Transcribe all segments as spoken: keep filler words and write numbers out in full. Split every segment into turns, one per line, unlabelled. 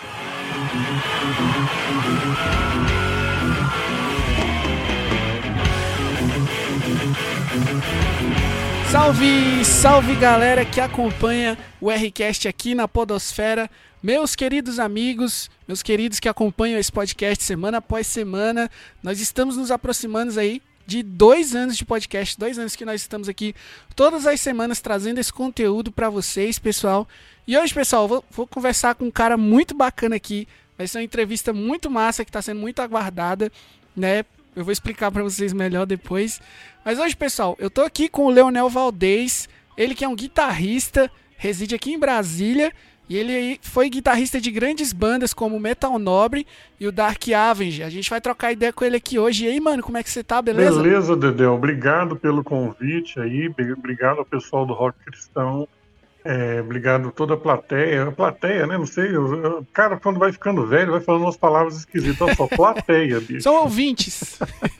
Salve, salve galera que acompanha o R-Cast aqui na Podosfera, meus queridos amigos, meus queridos que acompanham esse podcast semana após semana. Nós estamos nos aproximando aí de dois anos de podcast, dois anos que nós estamos aqui todas as semanas trazendo esse conteúdo para vocês, pessoal. E hoje, pessoal, vou, vou conversar com um cara muito bacana aqui, vai ser uma entrevista muito massa que está sendo muito aguardada, né? Eu vou explicar para vocês melhor depois. Mas hoje, pessoal, eu tô aqui com o Leonel Valdez, ele que é um guitarrista, reside aqui em Brasília, e ele foi guitarrista de grandes bandas como Metal Nobre e o Dark Avenger. A gente vai trocar ideia com ele aqui hoje. E aí, mano, como é que você tá, beleza?
Beleza, Dedéu. Obrigado pelo convite aí, obrigado ao pessoal do Rock Cristão, é, obrigado a toda a plateia. A plateia, né, não sei, o cara quando vai ficando velho vai falando umas palavras esquisitas. Olha só, plateia, bicho.
São ouvintes.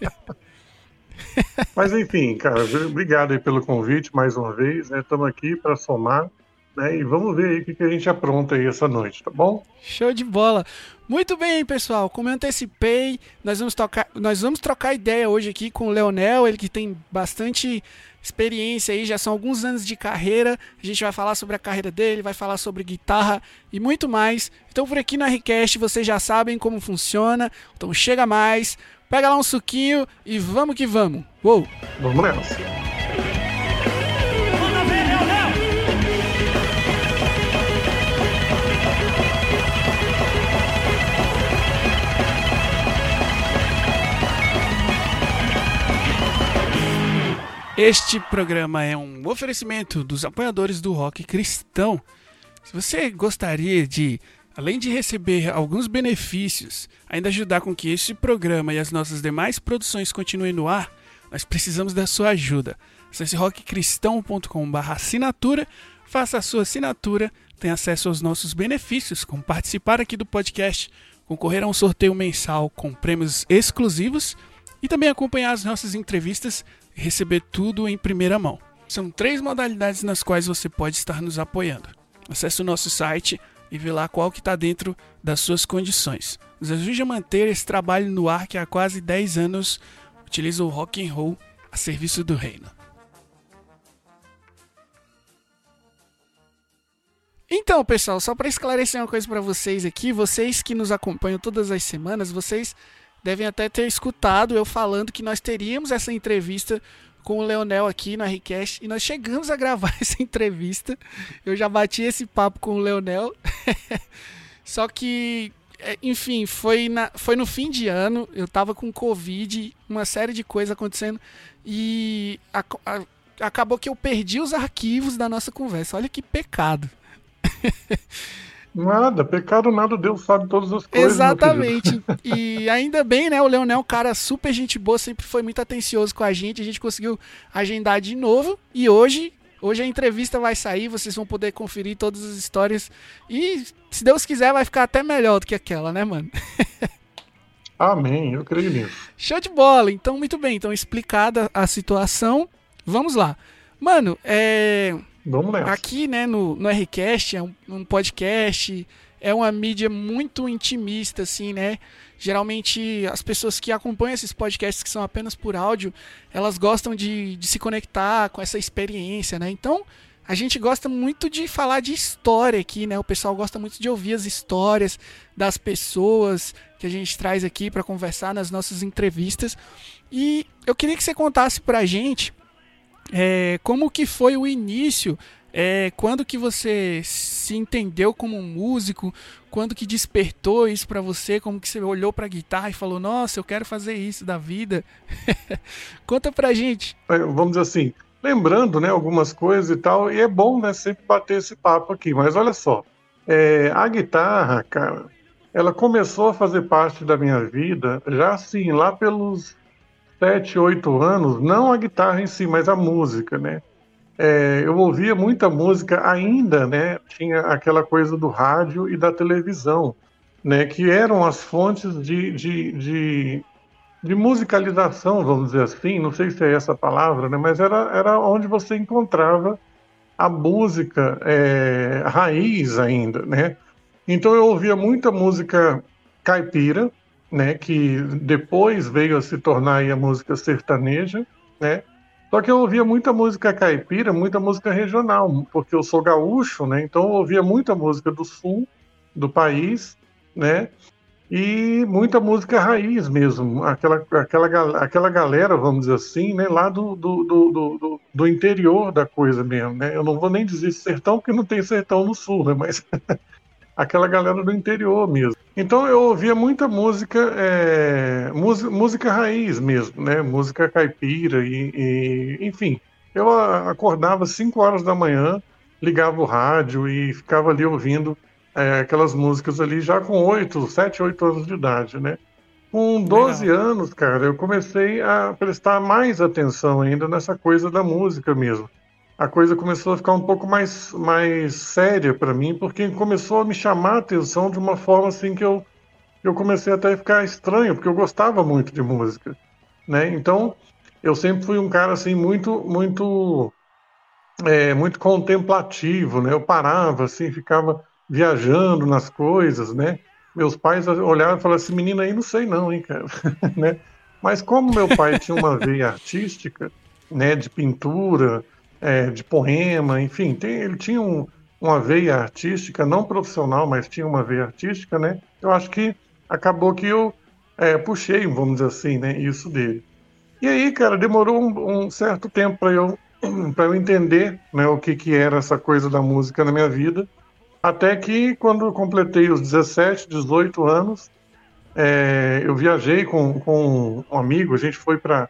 Mas enfim, cara, obrigado aí pelo convite mais uma vez, né? Estamos aqui para somar, né? E vamos ver aí o que, que a gente apronta aí essa noite, tá bom?
Show de bola. Muito bem, pessoal, como eu antecipei, nós vamos, tocar, nós vamos trocar ideia hoje aqui com o Leonel, ele que tem bastante experiência aí, já são alguns anos de carreira. A gente vai falar sobre a carreira dele, vai falar sobre guitarra e muito mais. Então por aqui no R-Cast vocês já sabem como funciona, então chega mais. Pega lá um suquinho e vamos que vamos. Uou!
Vamos nessa.
Este programa é um oferecimento dos apoiadores do Rock Cristão. Se você gostaria de, além de receber alguns benefícios, ainda ajudar com que este programa e as nossas demais produções continuem no ar, nós precisamos da sua ajuda. Acesse rock cristão ponto com barra assinatura, faça a sua assinatura, tenha acesso aos nossos benefícios, como participar aqui do podcast, concorrer a um sorteio mensal com prêmios exclusivos e também acompanhar as nossas entrevistas e receber tudo em primeira mão. São três modalidades nas quais você pode estar nos apoiando. Acesse o nosso site e vê lá qual que está dentro das suas condições. Nos ajude a manter esse trabalho no ar que há quase dez anos utiliza o rock and roll a serviço do reino. Então, pessoal, só para esclarecer uma coisa para vocês aqui, vocês que nos acompanham todas as semanas, vocês devem até ter escutado eu falando que nós teríamos essa entrevista com o Leonel aqui no R-Cast, e nós chegamos a gravar essa entrevista. Eu já bati esse papo com o Leonel. Só que, enfim, foi, na, foi no fim de ano, eu tava com Covid, uma série de coisas acontecendo, e a, a, acabou que eu perdi os arquivos da nossa conversa. Olha que pecado.
Nada, pecado nada, Deus sabe todas as coisas.
Exatamente. E ainda bem, né? O Leonel é um cara super gente boa, sempre foi muito atencioso com a gente. A gente conseguiu agendar de novo. E hoje, hoje a entrevista vai sair, vocês vão poder conferir todas as histórias. E, se Deus quiser, vai ficar até melhor do que aquela, né, mano?
Amém, eu creio nisso.
Show de bola. Então, muito bem. Então, explicada a situação, vamos lá. Mano, é...
Vamos nessa.
Aqui, né, no, no R-Cast, é um, um podcast, é uma mídia muito intimista, assim, né? Geralmente, as pessoas que acompanham esses podcasts que são apenas por áudio, elas gostam de, de se conectar com essa experiência, né? Então, a gente gosta muito de falar de história aqui, né? O pessoal gosta muito de ouvir as histórias das pessoas que a gente traz aqui para conversar nas nossas entrevistas. E eu queria que você contasse pra gente... É, como que foi o início, é, quando que você se entendeu como um músico, quando que despertou isso pra você, como que você olhou pra guitarra e falou, nossa, eu quero fazer isso da vida. Conta pra gente.
É, vamos dizer assim, lembrando, né, algumas coisas e tal, e é bom, né, sempre bater esse papo aqui, mas olha só, é, a guitarra, cara, ela começou a fazer parte da minha vida já assim, lá pelos sete, oito anos, não a guitarra em si, mas a música, né? É, eu ouvia muita música ainda, né? Tinha aquela coisa do rádio e da televisão, né? Que eram as fontes de, de, de, de musicalização, vamos dizer assim, não sei se é essa a palavra, né? Mas era, era onde você encontrava a música é, raiz ainda, né? Então eu ouvia muita música caipira, né, que depois veio a se tornar aí a música sertaneja, né? Só que eu ouvia muita música caipira, muita música regional, porque eu sou gaúcho, né? Então eu ouvia muita música do sul do país, né? E muita música raiz mesmo, aquela, aquela, gal- aquela galera, vamos dizer assim, né, lá do, do, do, do, do- do interior da coisa mesmo, né? Eu não vou nem dizer sertão, porque não tem sertão no sul, né? Mas aquela galera do interior mesmo. Então eu ouvia muita música, é, música, música raiz mesmo, né? Música caipira e, e- enfim. Eu a- acordava cinco horas da manhã, ligava o rádio e ficava ali ouvindo é, aquelas músicas ali já com oito, sete, oito anos de idade, né? Com doze
Legal.
anos, cara, eu comecei a prestar mais atenção ainda nessa coisa da música mesmo. A coisa começou a ficar um pouco mais, mais séria para mim, porque começou a me chamar a atenção de uma forma assim que eu, eu comecei até a ficar estranho, porque eu gostava muito de música, né? Então, eu sempre fui um cara assim muito, muito, é, muito contemplativo, né? Eu parava assim, ficava viajando nas coisas, né? Meus pais olhavam e falavam assim, menina aí não sei não, hein, cara, né? Mas como meu pai tinha uma veia artística, né, de pintura, é, de poema, enfim, tem- ele tinha um- uma veia artística, não profissional, mas tinha uma veia artística, né? Eu acho que acabou que eu é, puxei, vamos dizer assim, né, isso dele. E aí, cara, demorou um, um certo tempo para eu para eu entender, né, o que que era essa coisa da música na minha vida, até que quando eu completei os dezessete, dezoito anos, é, eu viajei com, com um amigo, a gente foi para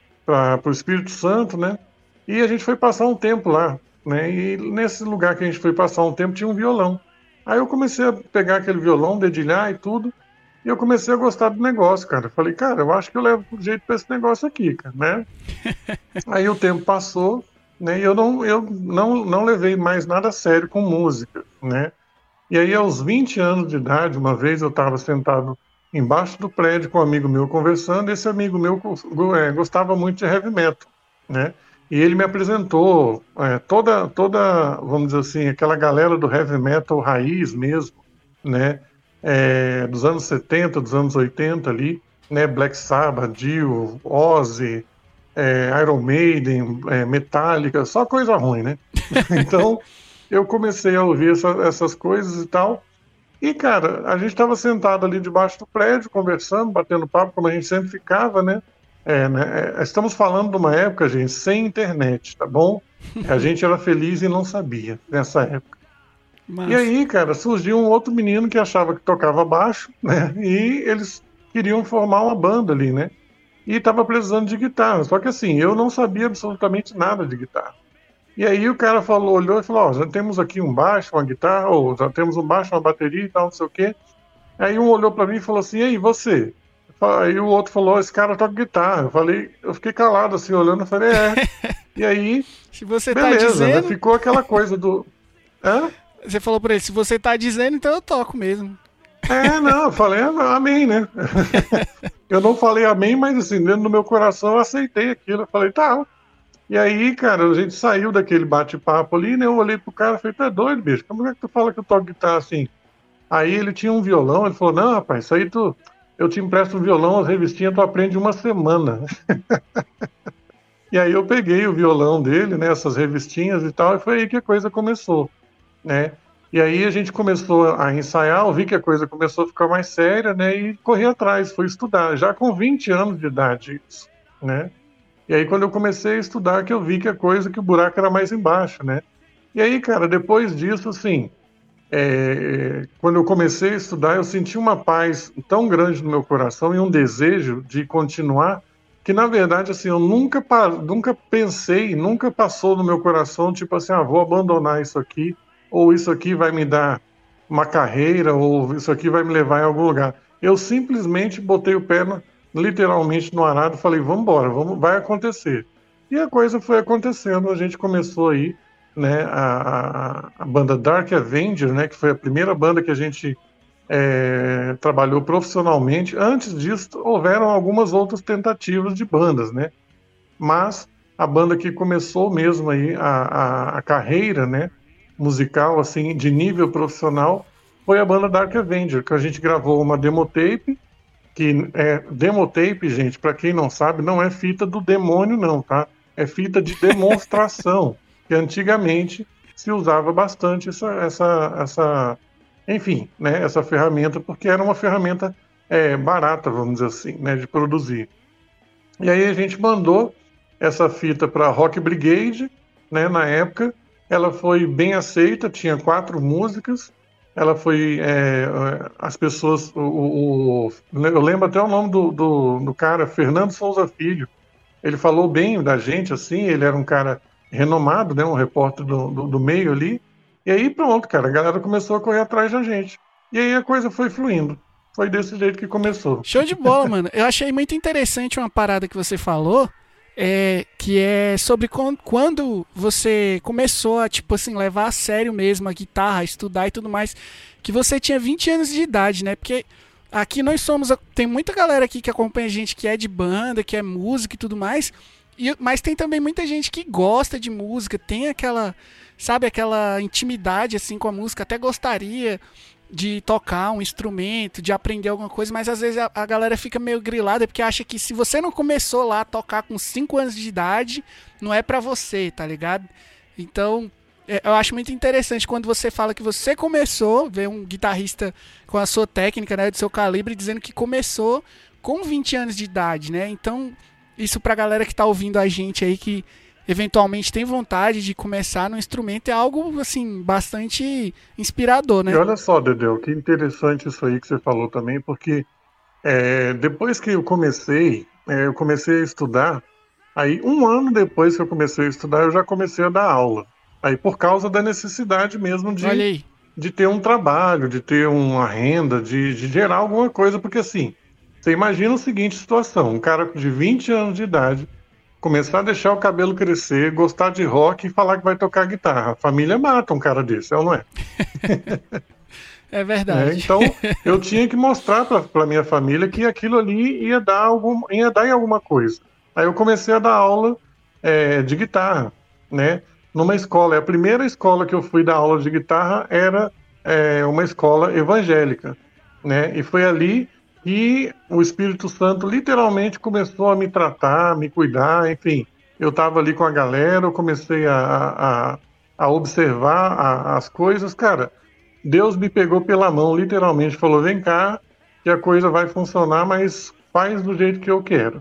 o Espírito Santo, né? E a gente foi passar um tempo lá, né? E nesse lugar que a gente foi passar um tempo tinha um violão. Aí eu comecei a pegar aquele violão, dedilhar e tudo, e eu comecei a gostar do negócio, cara. Eu falei, cara, eu acho que eu levo jeito para esse negócio aqui, cara, né? Aí o tempo passou, né? E eu não, eu não, não levei mais nada a sério com música, né? E aí, aos vinte anos de idade, uma vez eu estava sentado embaixo do prédio com um amigo meu conversando, e esse amigo meu go- é, gostava muito de heavy metal, né? E ele me apresentou é, toda, toda, vamos dizer assim, aquela galera do heavy metal raiz mesmo, né? É, dos anos setenta, dos anos oitenta ali, né? Black Sabbath, Dio, Ozzy, é, Iron Maiden, é, Metallica, só coisa ruim, né? Então, eu comecei a ouvir essa- essas coisas e tal. E, cara, a gente estava sentado ali debaixo do prédio, conversando, batendo papo, como a gente sempre ficava, né? É, né? É, estamos falando de uma época, gente, sem internet, tá bom? A gente era feliz e não sabia nessa época. E
Mas,
aí, cara, surgiu um outro menino que achava que tocava baixo, né? E eles queriam formar uma banda ali, né? E estava precisando de guitarra. Só que assim, eu não sabia absolutamente nada de guitarra. E aí o cara falou, olhou e falou, ó, já temos aqui um baixo, uma guitarra, ou já temos um baixo, uma bateria e tal, não sei o quê. Aí um olhou para mim e falou assim, e aí, você? Aí o outro falou, esse cara toca guitarra. Eu falei, eu fiquei calado assim, olhando, eu falei, é. E aí,
se você tá
beleza, né?
dizendo,
Ficou aquela coisa do. Hã?
você falou pra ele, se você tá dizendo, então eu toco mesmo.
É, não, eu falei, "Ah, amém, né? Eu não falei amém, mas assim, dentro do meu coração eu aceitei aquilo. Eu falei, tá. E aí, cara, a gente saiu daquele bate-papo ali, né? Eu olhei pro cara e falei, tu é doido, bicho? Como é que tu fala que eu toco guitarra assim? Aí ele tinha um violão, ele falou, não, rapaz, isso aí tu. Eu te empresto um violão, as revistinhas tu aprende uma semana. E aí eu peguei o violão dele, né? Essas revistinhas e tal, e foi aí que a coisa começou, né? E aí a gente começou a ensaiar, eu vi que a coisa começou a ficar mais séria, né? E corri atrás, fui estudar, já com vinte anos de idade, isso, né? E aí, quando eu comecei a estudar, que eu vi que a coisa, que o buraco era mais embaixo, né? E aí, cara, depois disso, assim, é, quando eu comecei a estudar, eu senti uma paz tão grande no meu coração e um desejo de continuar, que na verdade, assim, eu nunca, pa- nunca pensei, nunca passou no meu coração, tipo assim, ah, vou abandonar isso aqui, ou isso aqui vai me dar uma carreira, ou isso aqui vai me levar em algum lugar. Eu simplesmente botei o pé, no- literalmente, no arado e falei, vamos embora, vamos, vai acontecer. E a coisa foi acontecendo, a gente começou aí, né, a, a, a banda Dark Avenger, né, que foi a primeira banda que a gente é, trabalhou profissionalmente. Antes disso, houveram algumas outras tentativas de bandas, né? Mas a banda que começou mesmo aí a, a, a carreira, né, musical, assim, de nível profissional, foi a banda Dark Avenger, que a gente gravou uma demotape, que é demotape, gente, para quem não sabe, não é fita do demônio não, tá? É fita de demonstração, que antigamente se usava bastante essa, essa, essa enfim, né, essa ferramenta, porque era uma ferramenta é, barata, vamos dizer assim, né, de produzir. E aí a gente mandou essa fita para Rock Brigade, né, na época. Ela foi bem aceita, tinha quatro músicas. Ela foi, é, as pessoas, o, o, eu lembro até o nome do, do, do cara, Fernando Souza Filho. Ele falou bem da gente, assim, ele era um cara renomado, né, um repórter do, do, do meio ali. E aí pronto, cara, a galera começou a correr atrás da gente. E aí a coisa foi fluindo. Foi desse jeito que começou.
Show de bola, mano. Eu achei muito interessante uma parada que você falou, é, que é sobre quando você começou a, tipo assim, levar a sério mesmo a guitarra, estudar e tudo mais, que você tinha vinte anos de idade, né? Porque aqui nós somos, tem muita galera aqui que acompanha a gente que é de banda, que é música e tudo mais, e, mas tem também muita gente que gosta de música, tem aquela, sabe, aquela intimidade assim com a música, até gostaria de tocar um instrumento, de aprender alguma coisa, mas às vezes a, a galera fica meio grilada porque acha que se você não começou lá a tocar com cinco anos de idade, não é pra você, tá ligado? Então, é, eu acho muito interessante quando você fala que você começou, ver um guitarrista com a sua técnica, né, do seu calibre, dizendo que começou com vinte anos de idade, né? Então, isso pra galera que tá ouvindo a gente aí, que eventualmente tem vontade de começar no instrumento, é algo, assim, bastante inspirador, né?
E olha só, Dedeu, que interessante isso aí que você falou também, porque é, depois que eu comecei, é, eu comecei a estudar, aí um ano depois que eu comecei a estudar, eu já comecei a dar aula. Aí por causa da necessidade mesmo de, de ter um trabalho, de ter uma renda, de, de gerar alguma coisa, porque assim, você imagina a seguinte situação, um cara de vinte anos de idade, começar a deixar o cabelo crescer, gostar de rock e falar que vai tocar guitarra. A família mata um cara desse, é ou não é?
É verdade.
É, então, eu tinha que mostrar para a minha família que aquilo ali ia dar, algum, ia dar em alguma coisa. Aí eu comecei a dar aula é, de guitarra, né? Numa escola. A primeira escola que eu fui dar aula de guitarra era é, uma escola evangélica, né? E foi ali e o Espírito Santo literalmente começou a me tratar, me cuidar, enfim. Eu estava ali com a galera, eu comecei a, a, a observar a, as coisas. Cara, Deus me pegou pela mão, literalmente, falou, vem cá, que a coisa vai funcionar, mas faz do jeito que eu quero.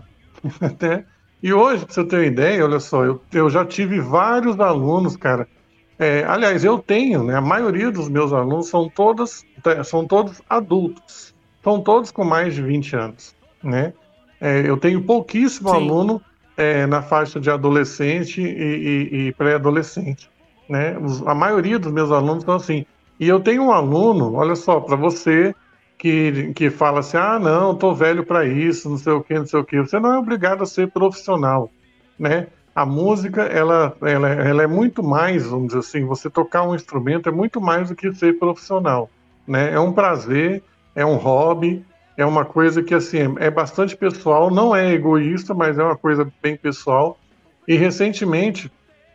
E hoje, pra você ter uma ideia, olha só, eu, eu já tive vários alunos, cara. É, aliás, eu tenho, né? A maioria dos meus alunos são todos, são todos adultos. São todos com mais de vinte anos, né? É, eu tenho pouquíssimo Sim. aluno é, na faixa de adolescente e, e, e pré-adolescente, né? Os, a maioria dos meus alunos são assim. E eu tenho um aluno, olha só, para você que, que fala assim, ah, não, tô velho para isso, não sei o que, não sei o que. Você não é obrigado a ser profissional, né? A música, ela, ela, ela é muito mais, vamos dizer assim, você tocar um instrumento é muito mais do que ser profissional, né? É um prazer, é um hobby, é uma coisa que, assim, é bastante pessoal, não é egoísta, mas é uma coisa bem pessoal. E, recentemente,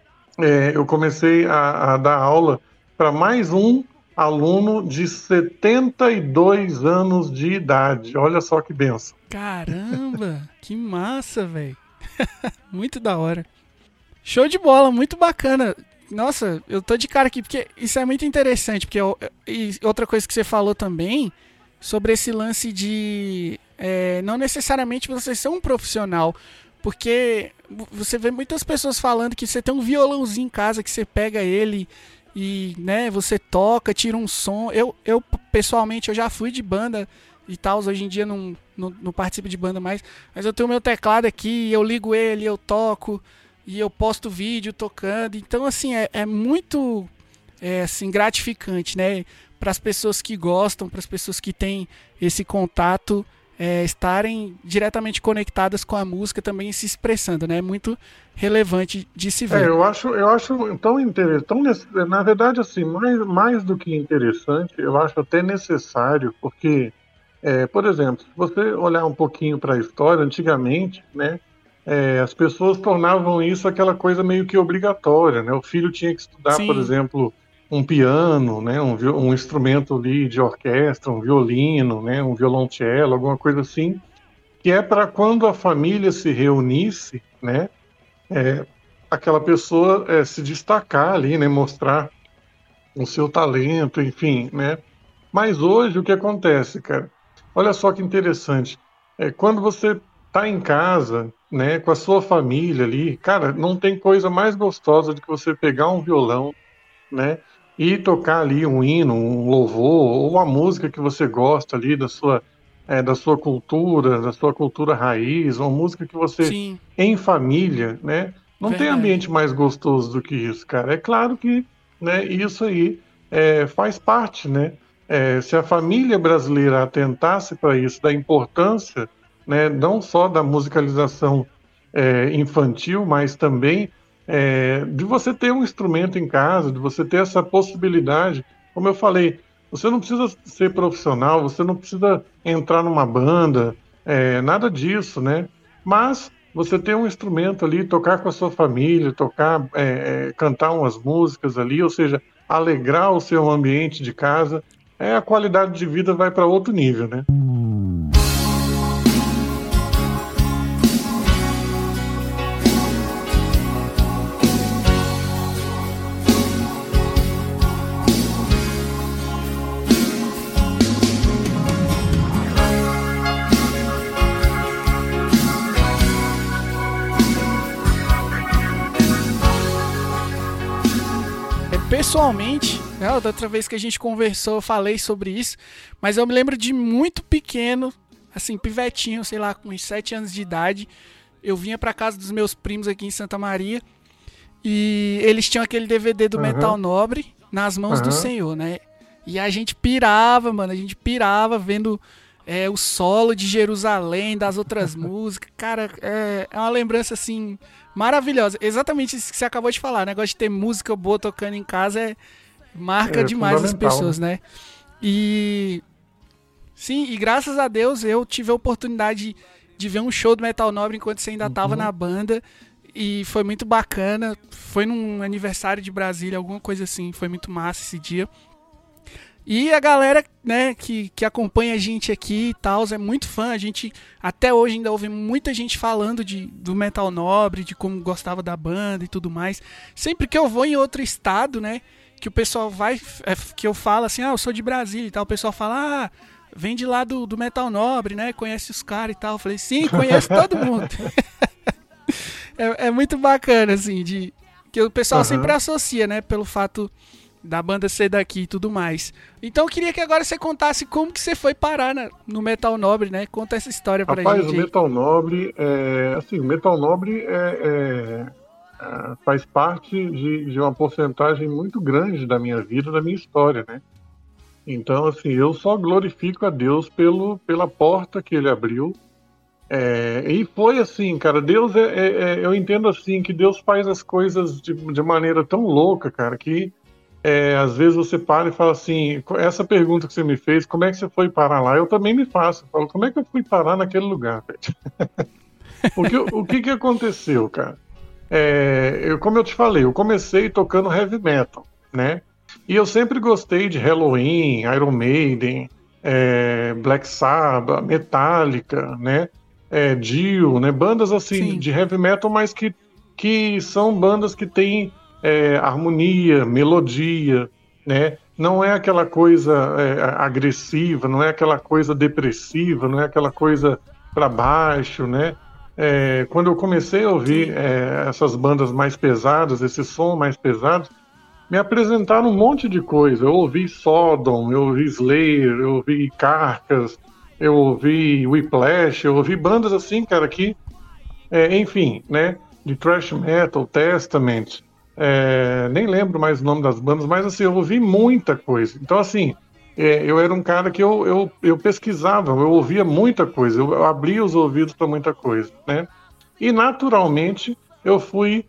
é, eu comecei a, a dar aula para mais um aluno de setenta e dois anos de idade. Olha só que benção.
Caramba, que massa, velho. Muito da hora. Show de bola, muito bacana. Nossa, eu tô de cara aqui, porque isso é muito interessante, porque eu, e outra coisa que você falou também, sobre esse lance de é, não necessariamente você ser um profissional, porque você vê muitas pessoas falando que você tem um violãozinho em casa, que você pega ele e, né, você toca, tira um som. Eu, eu pessoalmente, eu já fui de banda e tal, hoje em dia não, não, não participo de banda mais, mas eu tenho meu teclado aqui, eu ligo ele, eu toco e eu posto vídeo tocando. Então, assim, é, é muito é, assim, gratificante, né? Para as pessoas que gostam, para as pessoas que têm esse contato, é, estarem diretamente conectadas com a música, também se expressando, né? É muito relevante de se ver.
É, eu acho, eu acho tão interessante, tão, na verdade, assim, mais, mais do que interessante, eu acho até necessário, porque, é, por exemplo, se você olhar um pouquinho para a história, antigamente, né? É, as pessoas tornavam isso aquela coisa meio que obrigatória, né? O filho tinha que estudar, Sim. por exemplo, um piano, né, um, um instrumento ali de orquestra, um violino, né, um violoncelo, alguma coisa assim, que é para quando a família se reunisse, né, é, aquela pessoa é, se destacar ali, né, mostrar o seu talento, enfim, né. Mas hoje o que acontece, cara? Olha só que interessante. É, quando você tá em casa, né, com a sua família ali, cara, não tem coisa mais gostosa do que você pegar um violão, né, e tocar ali um hino, um louvor, ou uma música que você gosta ali da sua, é, da sua cultura, da sua cultura raiz, uma música que você,
Sim,
em família, né, não tem
verdade.
ambiente mais gostoso do que isso, cara. É claro que, né, isso aí é, faz parte, né, é, se a família brasileira atentasse para isso, da importância, né, não só da musicalização é, infantil, mas também é, de você ter um instrumento em casa, de você ter essa possibilidade. Como eu falei, você não precisa ser profissional, você não precisa entrar numa banda, é, nada disso, né? Mas você ter um instrumento ali, tocar com a sua família, tocar, é, é, cantar umas músicas ali, ou seja, alegrar o seu ambiente de casa, é, a qualidade de vida vai para outro nível, né?
Pessoalmente, né, da outra vez que a gente conversou, eu falei sobre isso, mas eu me lembro de muito pequeno, assim, pivetinho, sei lá, com uns sete anos de idade, eu vinha pra casa dos meus primos aqui em Santa Maria e eles tinham aquele D V D do Metal
Aham,
Nobre Nas Mãos do
aham.
Senhor, né? E a gente pirava, mano, a gente pirava vendo é, o solo de Jerusalém, das outras músicas. Cara, é, é uma lembrança, assim, maravilhosa. Exatamente isso que você acabou de falar. O negócio de ter música boa tocando em casa é, marca
É
demais as
fundamental,
pessoas,
né?
né? E sim, e graças a Deus eu tive a oportunidade de ver um show do Metal Nobre enquanto você ainda tava
Uhum.
na banda. E foi muito bacana. Foi num aniversário de Brasília, alguma coisa assim. Foi muito massa esse dia. E a galera, né, que, que acompanha a gente aqui e tal, é muito fã. A gente até hoje ainda ouve muita gente falando de, do Metal Nobre, de como gostava da banda e tudo mais. Sempre que eu vou em outro estado, né, que o pessoal vai, é, que eu falo assim, ah, eu sou de Brasília e tal, o pessoal fala, ah, vem de lá do, do Metal Nobre, né, conhece os caras e tal. Eu falei, sim, conheço todo mundo. é, é muito bacana, assim, de que o pessoal sempre
Aham.
associa, né, pelo fato da banda ser daqui e tudo mais. Então eu queria que agora você contasse como que você foi parar na- no Metal Nobre, né? Conta essa história pra
Rapaz, o
gente aí.
Metal Nobre, é, assim, o Metal Nobre é, é, é, faz parte de, de uma porcentagem muito grande da minha vida, da minha história, né? Então, assim, eu só glorifico a Deus pelo, pela porta que Ele abriu. É, e foi assim, cara, Deus é, é- é- eu entendo assim que Deus faz as coisas de, de maneira tão louca, cara, que é, às vezes você para e fala assim, essa pergunta que você me fez, como é que você foi parar lá? Eu também me faço. Eu falo, como é que eu fui parar naquele lugar, velho? Porque o o que que aconteceu, cara? É, eu, como eu te falei, eu comecei tocando heavy metal, né? E eu sempre gostei de Halloween, Iron Maiden, é, Black Sabbath, Metallica, né? É, Dio, né? Bandas assim
Sim,
de heavy metal, mas que, que são bandas que têm é, harmonia, melodia, né? Não é aquela coisa é, agressiva, não é aquela coisa depressiva, não é aquela coisa para baixo, né? É, quando eu comecei a ouvir
sim.
é, essas bandas mais pesadas, esse som mais pesado, me apresentaram um monte de coisa. Eu ouvi Sodom, eu ouvi Slayer, eu ouvi Carcass, eu ouvi Whiplash, eu ouvi bandas assim, cara, que, é, enfim, né, de thrash metal, Testament, é, nem lembro mais o nome das bandas, mas assim, eu ouvi muita coisa. Então, assim, é, eu era um cara que eu, eu, eu pesquisava, eu ouvia muita coisa, eu, eu abria os ouvidos para muita coisa, né? E naturalmente eu fui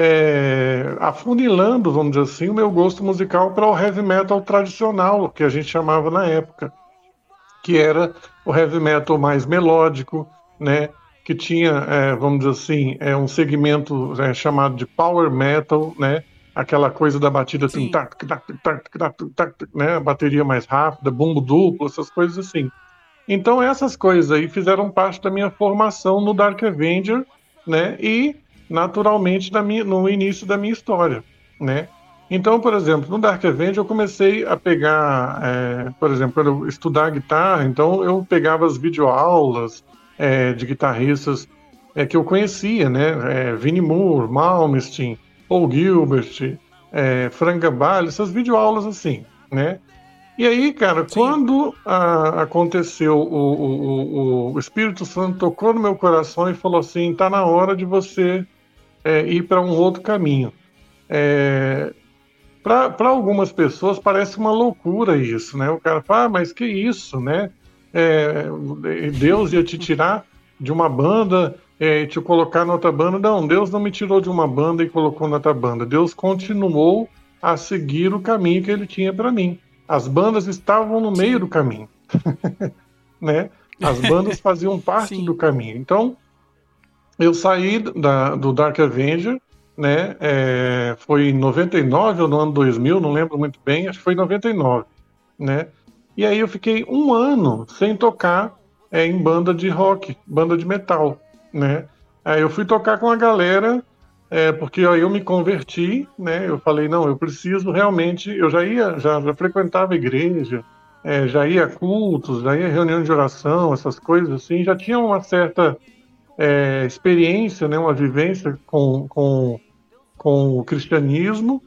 é, afunilando, vamos dizer assim, o meu gosto musical para o heavy metal tradicional, que a gente chamava na época, que era o heavy metal mais melódico, né? Que tinha, é, vamos dizer assim, é, um segmento é, chamado de power metal, né? aquela coisa da batida, tum, tac, tac, tac, tac, tac, né? A bateria mais rápida, bumbo duplo, essas coisas assim. Então essas coisas aí fizeram parte da minha formação no Dark Avenger, né? E naturalmente na minha, no início da minha história, né? Então, por exemplo, no Dark Avenger eu comecei a pegar, é, por exemplo, quando eu estudar guitarra, então eu pegava as videoaulas é, de guitarristas é, que eu conhecia, né? É, Vinnie Moore, Malmsteen, Paul Gilbert, é, Frank Gambale, essas videoaulas assim, né? E aí, cara,
Sim.
quando ah, aconteceu, o, o, o, o Espírito Santo tocou no meu coração e falou assim, tá na hora de você é, ir para um outro caminho. É, para algumas pessoas parece uma loucura isso, né? O cara fala, ah, mas que isso, né? É, Deus ia te tirar de uma banda é, e te colocar na outra banda. Não, Deus não me tirou de uma banda e colocou na outra banda. Deus continuou a seguir o caminho que ele tinha para mim. As bandas estavam no meio
Sim.
do caminho, né? As bandas faziam parte
Sim.
do caminho. Então, eu saí da, do Dark Avenger, né? É, foi em noventa e nove ou no ano dois mil, não lembro muito bem, acho que foi em noventa e nove, né? E aí eu fiquei um ano sem tocar é, em banda de rock, banda de metal, né? Aí eu fui tocar com a galera, é, porque aí eu me converti, né? Eu falei, não, eu preciso realmente, eu já ia, já, já frequentava a igreja, é, já ia a cultos, já ia a reunião de oração, essas coisas assim, já tinha uma certa é, experiência, né, uma vivência com, com, com o cristianismo,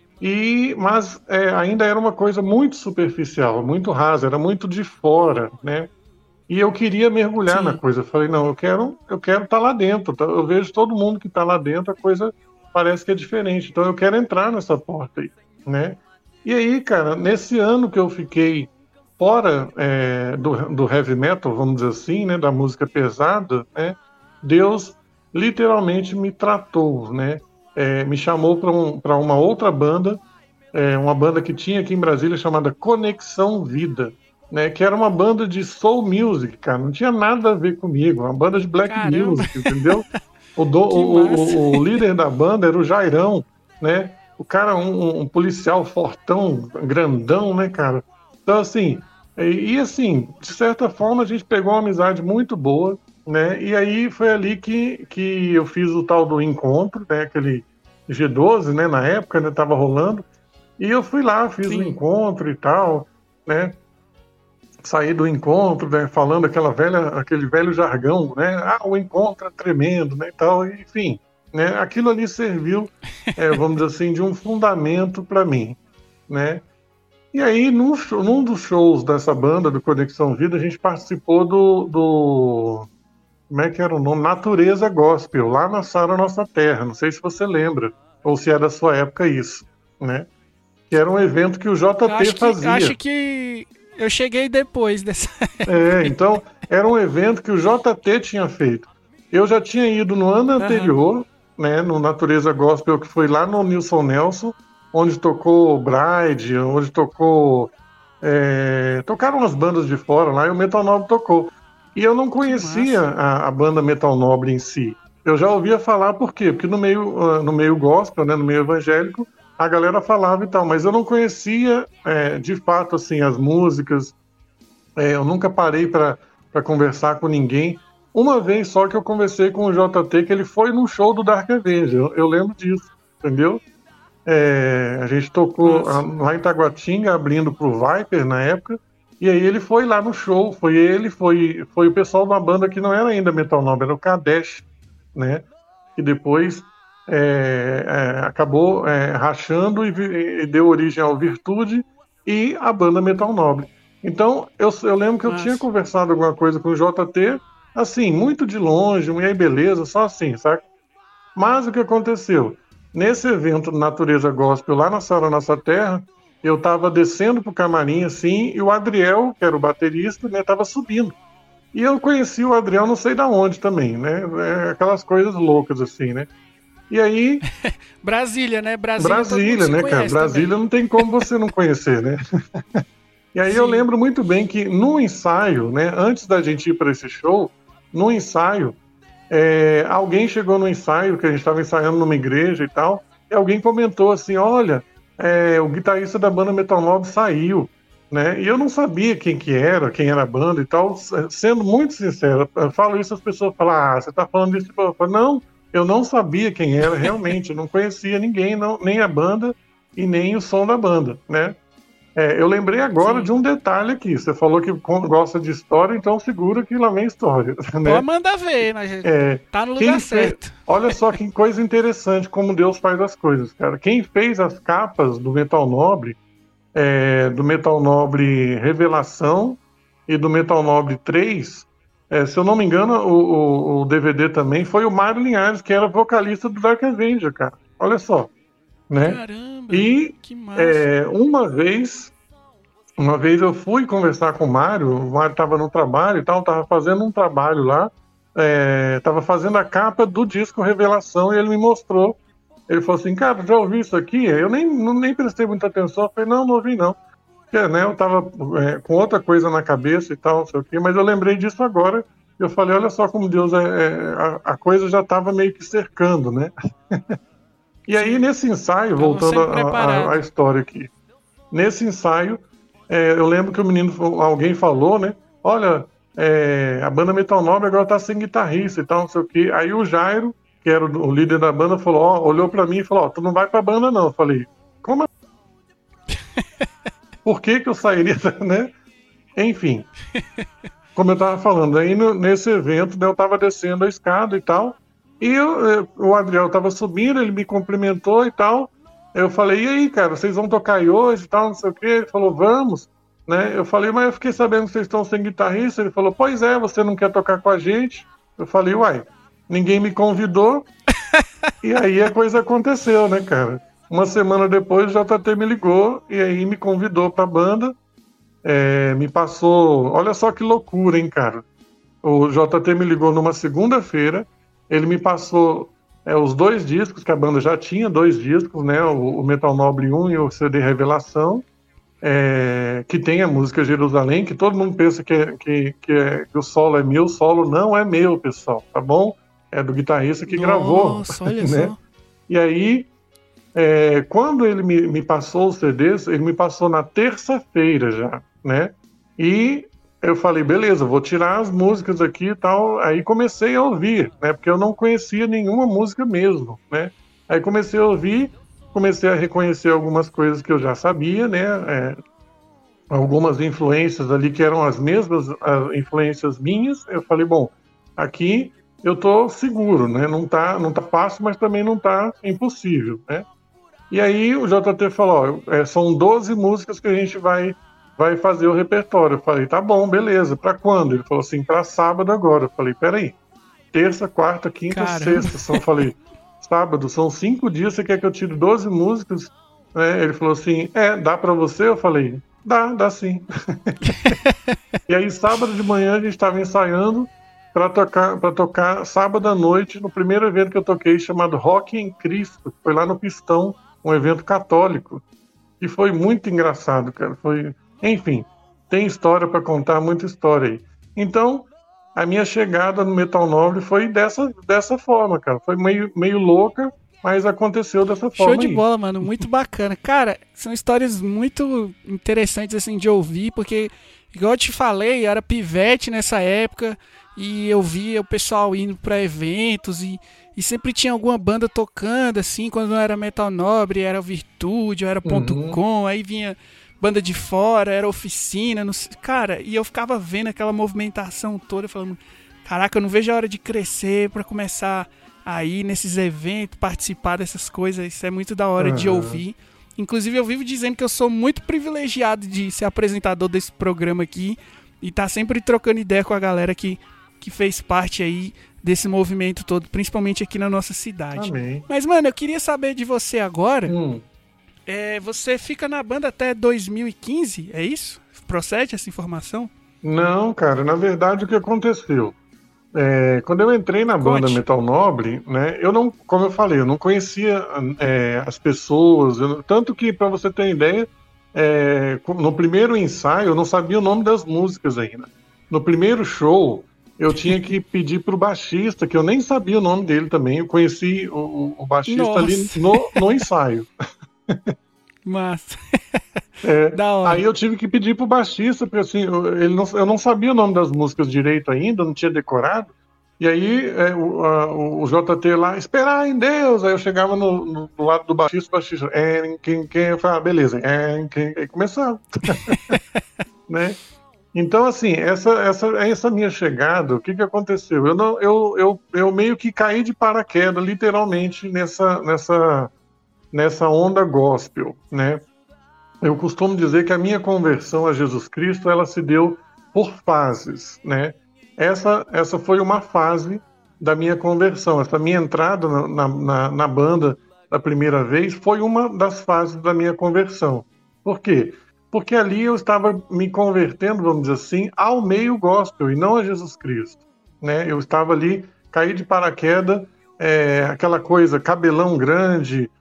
e, mas é, ainda era uma coisa muito superficial, muito rasa, era muito de fora, né? E eu queria mergulhar na
Sim.
coisa. Eu falei, não, eu quero eu quero estar lá dentro. Tá? Eu vejo todo mundo que está lá dentro, a coisa parece que é diferente. Então eu quero entrar nessa porta aí, né? E aí, cara, nesse ano que eu fiquei fora é, do, do heavy metal, vamos dizer assim, né, da música pesada, né? Deus literalmente me tratou, né? É, me chamou para um, para uma outra banda, é, uma banda que tinha aqui em Brasília chamada Conexão Vida, né? Que era uma banda de soul music, cara, não tinha nada a ver comigo, uma banda de black
Caramba.
music, entendeu? O, do,
Que
o,
massa.
o, o líder da banda era o Jairão, né? O cara, um, um policial fortão, grandão, né, cara? Então, assim, e, e assim, de certa forma a gente pegou uma amizade muito boa, né? E aí foi ali que, que eu fiz o tal do encontro, né? Aquele G doze, né? Na época, né? Tava rolando. E eu fui lá, fiz o
Sim.
encontro e tal, né? Saí do encontro, né? Falando aquela velha, aquele velho jargão, né? Ah, o encontro é tremendo, né? E tal, enfim, né? Aquilo ali serviu, é, vamos dizer assim, de um fundamento para mim, né? E aí, num, show, num dos shows dessa banda, do Conexão Vida, a gente participou do, do como é que era o nome? Natureza Gospel, lá na Sara Nossa Terra. Não sei se você lembra, ou se é da sua época isso, né? Que era um evento que o J T
Acho que,
fazia.
acho que eu cheguei depois dessa.
É, então, era um evento que o J T tinha feito. Eu já tinha ido no ano anterior, uhum. né, no Natureza Gospel, que foi lá no Nilson Nelson, onde tocou Bride, onde tocou... É, tocaram umas bandas de fora lá, e o Metal Nobre tocou. E eu não conhecia a, a banda Metal Nobre em si. Eu já ouvia falar, por quê? Porque no meio, no meio gospel, né, no meio evangélico, a galera falava e tal, mas eu não conhecia, é, de fato, assim, as músicas. É, eu nunca parei para conversar com ninguém. Uma vez só que eu conversei com o J T, que ele foi num show do Dark Avenger. Eu, eu lembro disso, entendeu? É, a gente tocou a, lá em Taguatinga, abrindo pro Viper na época. E aí ele foi lá no show, foi ele, foi, foi o pessoal de uma banda que não era ainda Metal Nobre, era o Kadesh, né? Que depois é, é, acabou é, rachando e, e deu origem ao Virtude e a banda Metal Nobre. Então, eu, eu lembro que eu
Nossa.
tinha conversado alguma coisa com o J T, assim, muito de longe, e aí beleza, só assim, sabe? Mas o que aconteceu? Nesse evento Natureza Gospel, lá na Sara Nossa Terra, eu tava descendo pro camarim, assim, e o Adriel, que era o baterista, né, tava subindo. E eu conheci o Adriel não sei da onde também, né? É aquelas coisas loucas, assim, né? E aí...
Brasília, né? Brasília,
Brasília, né, cara? Brasília também. Não tem como você não conhecer, né? E aí Sim. eu lembro muito bem que no ensaio, né, antes da gente ir para esse show, no ensaio, é, alguém chegou no ensaio, que a gente estava ensaiando numa igreja e tal, alguém comentou assim, olha, é, o guitarrista da banda Metal Nobre saiu, né? E eu não sabia quem que era, quem era a banda e tal. Sendo muito sincero, eu falo isso, as pessoas falam, ah, você tá falando isso? Eu falo, não, eu não sabia quem era realmente, eu não conhecia ninguém, não, nem a banda e nem o som da banda, né? É, eu lembrei agora Sim. de um detalhe aqui. Você falou que gosta de história, então segura que lá vem história. Né?
Pô, manda ver, né? É, tá no lugar certo.
Fez... Olha só que coisa interessante, como Deus faz as coisas, cara. Quem fez as capas do Metal Nobre, é, do Metal Nobre Revelação e do Metal Nobre três, é, se eu não me engano, o, o, o D V D também foi o Mário Linhares, que era vocalista do Dark Avenger, cara. Olha só. Né?
Caramba,
e
que massa.
É, uma vez uma vez eu fui conversar com o Mário, o Mário estava no trabalho e tal, estava fazendo um trabalho lá, estava é, fazendo a capa do disco Revelação e ele me mostrou, ele falou assim, cara, já ouvi isso aqui? Eu nem, não, nem prestei muita atenção, eu falei, não, não ouvi não, porque, né, eu estava é, com outra coisa na cabeça e tal, não sei o quê, mas eu lembrei disso agora, eu falei, olha só como Deus, é, é a, a coisa já estava meio que cercando, né? E aí, nesse ensaio,
Tava
voltando à história aqui, nesse ensaio, é, eu lembro que o menino, alguém falou, né? Olha, é, a banda Metal Nobre agora tá sem guitarrista e tal, não sei o quê. Aí o Jairo, que era o, o líder da banda, falou, ó, olhou pra mim e falou, ó, tu não vai pra banda não. Eu falei, como assim? Por que que eu sairia, né? Enfim, como eu tava falando, aí no, nesse evento, né, eu tava descendo a escada e tal, e eu, eu, o Adriel tava subindo, ele me cumprimentou e tal. Eu falei, e aí, cara, vocês vão tocar aí hoje e tal, não sei o quê? Ele falou, vamos. Né? Eu falei, mas eu fiquei sabendo que vocês estão sem guitarrista. Ele falou, pois é, você não quer tocar com a gente? Eu falei, uai, ninguém me convidou. E aí a coisa aconteceu, né, cara? Uma semana depois o J T me ligou e aí me convidou pra banda. É, me passou... Olha só que loucura, hein, cara? O J T me ligou numa segunda-feira, ele me passou é, os dois discos, que a banda já tinha dois discos, né? O, o Metal Nobre um e o C D Revelação, é, que tem a música Jerusalém, que todo mundo pensa que, é, que, que, é, que o solo é meu, o solo não é meu, pessoal, tá bom? É do guitarrista que
Nossa,
gravou.
Nossa, olha
né?
só.
E aí, é, quando ele me, me passou os C Ds, ele me passou na terça-feira já, né? E eu falei, beleza, vou tirar as músicas aqui e tal. Aí comecei a ouvir, né? Porque eu não conhecia nenhuma música mesmo, né? Aí comecei a ouvir, comecei a reconhecer algumas coisas que eu já sabia, né? É, algumas influências ali que eram as mesmas as influências minhas. Eu falei, bom, aqui eu tô seguro, né? Não tá, não tá fácil, mas também não tá impossível, né? E aí o J T falou, ó, é, são doze músicas que a gente vai vai fazer o repertório. Eu falei, tá bom, beleza, pra quando? Ele falou assim, pra sábado agora. Eu falei, peraí, terça, quarta, quinta,
Caramba.
sexta. Só falei, sábado, são cinco dias, você quer que eu tire doze músicas? É, ele falou assim, é, dá pra você? Eu falei, dá, dá sim. E aí, sábado de manhã, a gente tava ensaiando pra tocar, pra tocar sábado à noite, no primeiro evento que eu toquei, chamado Rock em Cristo, foi lá no Pistão, um evento católico. E foi muito engraçado, cara, foi... Enfim, tem história para contar, muita história aí. Então, a minha chegada no Metal Nobre foi dessa, dessa forma, cara. Foi meio, meio louca, mas aconteceu dessa forma.
Show de
aí.
bola, mano. Muito bacana. Cara, são histórias muito interessantes, assim, de ouvir, porque, igual eu te falei, eu era pivete nessa época e eu via o pessoal indo pra eventos e, e sempre tinha alguma banda tocando, assim, quando não era Metal Nobre, era Virtude, ou era Ponto
Uhum.
Com, aí vinha... banda de fora, era oficina, não sei, cara, e eu ficava vendo aquela movimentação toda, falando, caraca, eu não vejo a hora de crescer pra começar a ir nesses eventos, participar dessas coisas, isso é muito da hora uhum. de ouvir. Inclusive eu vivo dizendo que eu sou muito privilegiado de ser apresentador desse programa aqui e tá sempre trocando ideia com a galera que, que fez parte aí desse movimento todo, principalmente aqui na nossa cidade.
Amém.
Mas, mano, eu queria saber de você agora...
Hum.
É, você fica na banda até dois mil e quinze, é isso? Procede essa informação?
Não, cara, na verdade o que aconteceu? É, quando eu entrei na banda
Conte.
Metal Nobre, né, eu não, como eu falei, eu não conhecia é, as pessoas, eu, tanto que, para você ter ideia, é, no primeiro ensaio eu não sabia o nome das músicas ainda. No primeiro show, eu tinha que pedir pro baixista, que eu nem sabia o nome dele também, eu conheci o, o baixista
Nossa.
ali no, no ensaio.
Massa.
É,
Da hora.
aí eu tive que pedir pro baixista, porque assim, eu, ele não, eu não sabia o nome das músicas direito ainda, não tinha decorado. E aí é, o, a, o J T lá, esperar em Deus. Aí eu chegava no, no, do lado do baixista, o baixista, é, quem, quem, eu falava, ah, beleza, é, quem, aí começava. Né? Então, assim, essa, essa, essa minha chegada, o que, que aconteceu? Eu, não, eu, eu, eu meio que caí de paraquedas, literalmente, nessa, nessa, nessa onda gospel, né? Eu costumo dizer que a minha conversão a Jesus Cristo, ela se deu por fases, né? Essa, essa foi uma fase da minha conversão. Essa minha entrada na, na, na banda da primeira vez foi uma das fases da minha conversão. Por quê? Porque ali eu estava me convertendo, vamos dizer assim, ao meio gospel e não a Jesus Cristo, né? Eu estava ali, caí de paraquedas, é, aquela coisa, cabelão grande,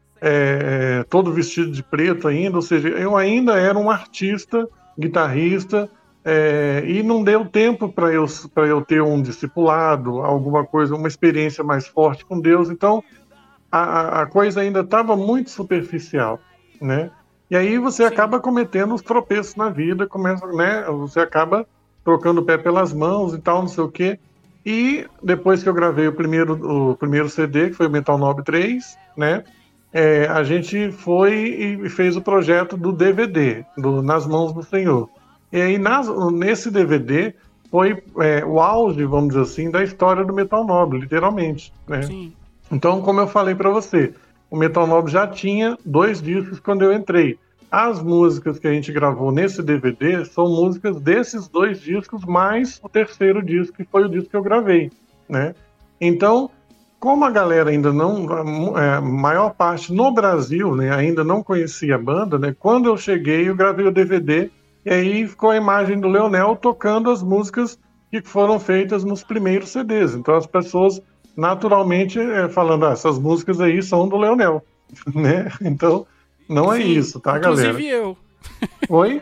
é, todo vestido de preto ainda, ou seja, eu ainda era um artista, guitarrista, é, e não deu tempo para eu, para eu ter um discipulado, alguma coisa, uma experiência mais forte com Deus, então a, a coisa ainda estava muito superficial, né? E aí você Sim. acaba cometendo os tropeços na vida, começa, né? Você acaba trocando o pé pelas mãos e tal, não sei o quê. E depois que eu gravei o primeiro, o primeiro C D, que foi o Metal Nobre três, né? É, a gente foi e fez o projeto do D V D, do Nas Mãos do Senhor. E aí nas, nesse D V D foi é, o auge, vamos dizer assim, da história do Metal Nobre, literalmente, né?
Sim.
Então, como eu falei para você, o Metal Nobre já tinha dois discos quando eu entrei. As músicas que a gente gravou nesse D V D são músicas desses dois discos, mais o terceiro disco, que foi o disco que eu gravei, né? Então, como a galera ainda não, a é, maior parte no Brasil, né, ainda não conhecia a banda, né? Quando eu cheguei, eu gravei o D V D, e aí ficou a imagem do Leonel tocando as músicas que foram feitas nos primeiros C Ds. Então, as pessoas naturalmente é, falando, ah, essas músicas aí são do Leonel, né? Então, não
Sim,
é isso, tá,
inclusive
galera?
Inclusive eu.
Oi?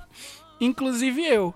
Inclusive eu.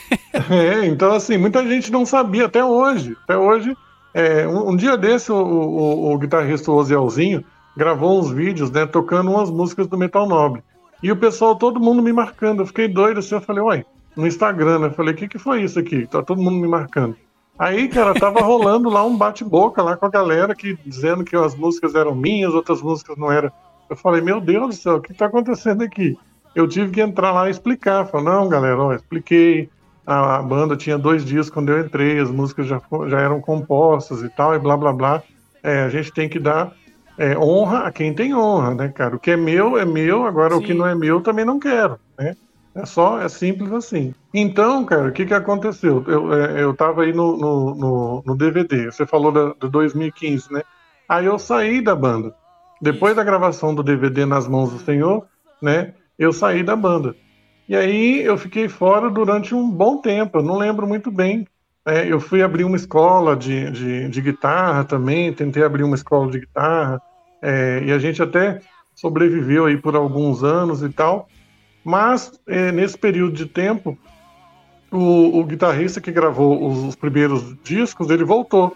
É, então assim, muita gente não sabia até hoje. Até hoje, é, um, um dia desse, o, o, o guitarrista Ozielzinho gravou uns vídeos, né, tocando umas músicas do Metal Nobre. E o pessoal, todo mundo me marcando. Eu fiquei doido assim, eu falei, uai, no Instagram, né? Eu falei, o que, que foi isso aqui? Tá todo mundo me marcando. Aí, cara, tava rolando lá um bate-boca lá com a galera, que, dizendo que as músicas eram minhas, outras músicas não eram. Eu falei, meu Deus do céu, o que tá acontecendo aqui? Eu tive que entrar lá e explicar. Falei, não, galera, ó, expliquei. A, a banda tinha dois dias quando eu entrei, as músicas já, já eram compostas e tal, e blá, blá, blá. É, a gente tem que dar é, honra a quem tem honra, né, cara? O que é meu é meu, agora Sim. o que não é meu também não quero, né? É só, é simples assim. Então, cara, o que que aconteceu? Eu, eu tava aí no, no, no, no D V D, você falou da, de dois mil e quinze, né? Aí eu saí da banda. Depois da gravação do D V D Nas Mãos do Senhor, né? Eu saí da banda. E aí eu fiquei fora durante um bom tempo, eu não lembro muito bem. É, eu fui abrir uma escola de, de, de guitarra também, tentei abrir uma escola de guitarra, é, e a gente até sobreviveu aí por alguns anos e tal. Mas, é, nesse período de tempo, o, o guitarrista que gravou os, os primeiros discos, ele voltou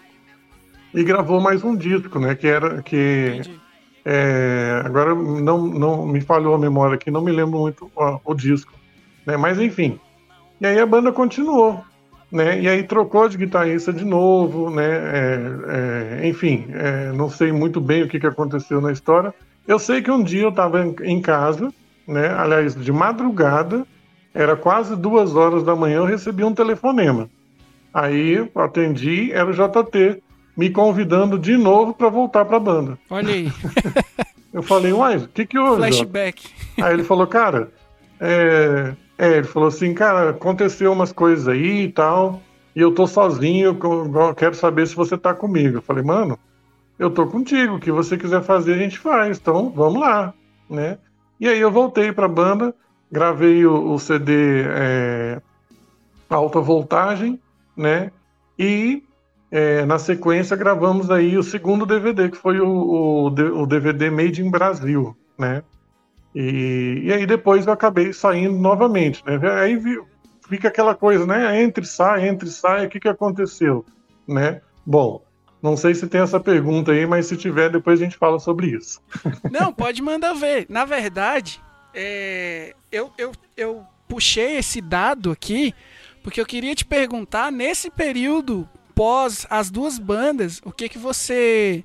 e gravou mais um disco, né? Que era que é, agora não, não me falhou a memória aqui, não me lembro muito ó, o disco, né? Mas enfim. E aí a banda continuou, né? E aí trocou de guitarrista de novo, né? É, é, enfim, é, não sei muito bem o que, que aconteceu na história. Eu sei que um dia eu estava em, em casa, né? Aliás, de madrugada, era quase duas horas da manhã, eu recebi um telefonema. Aí eu atendi, era o J T, me convidando de novo para voltar para a banda.
Olha aí.
Eu falei, uai, o que que houve?
Flashback.
Aí ele falou, cara, é... é, ele falou assim, cara, aconteceu umas coisas aí e tal, e eu tô sozinho, eu quero saber se você tá comigo. Eu falei, mano, eu tô contigo, o que você quiser fazer a gente faz, então vamos lá, né? E aí eu voltei pra banda, gravei o, o C D é, Alta Voltagem, né? E é, na sequência gravamos aí o segundo D V D, que foi o, o, o D V D Made in Brasil, né? E, e aí depois eu acabei saindo novamente, né? Aí fica aquela coisa, né? Entre e sai, entre e sai, o que, que aconteceu, né? Bom, não sei se tem essa pergunta aí, mas se tiver, depois a gente fala sobre isso.
Não, pode mandar ver. Na verdade, é, eu, eu, eu puxei esse dado aqui porque eu queria te perguntar, nesse período pós as duas bandas, o que que você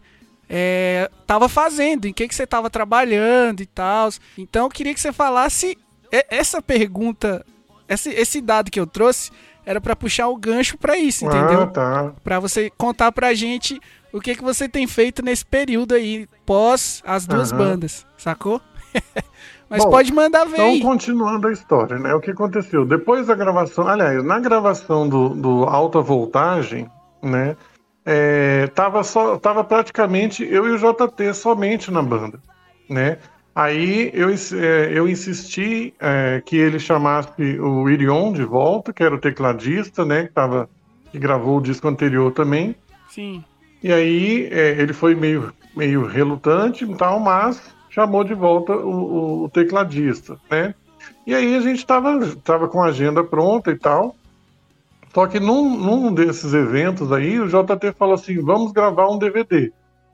estava é, fazendo, em que que você estava trabalhando e tal. Então eu queria que você falasse essa pergunta, esse, esse dado que eu trouxe, era para puxar o gancho para isso, entendeu?
Ah, tá.
Para você contar pra gente o que que você tem feito nesse período aí, pós as duas uhum. bandas, sacou? Mas Bom, pode mandar ver
então,
aí.
Continuando a história, né? O que aconteceu? Depois da gravação, aliás, na gravação do, do Alta Voltagem, né? É, tava, só, tava praticamente eu e o J T somente na banda, né? Aí eu, eu insisti é, que ele chamasse o Irion de volta, que era o tecladista, né? Que, tava, que gravou o disco anterior também.
Sim.
E aí é, ele foi meio, meio relutante e tal, mas chamou de volta o, o, o tecladista, né? E aí a gente tava, tava com a agenda pronta e tal. Só que num, num desses eventos aí, o J T falou assim, vamos gravar um D V D.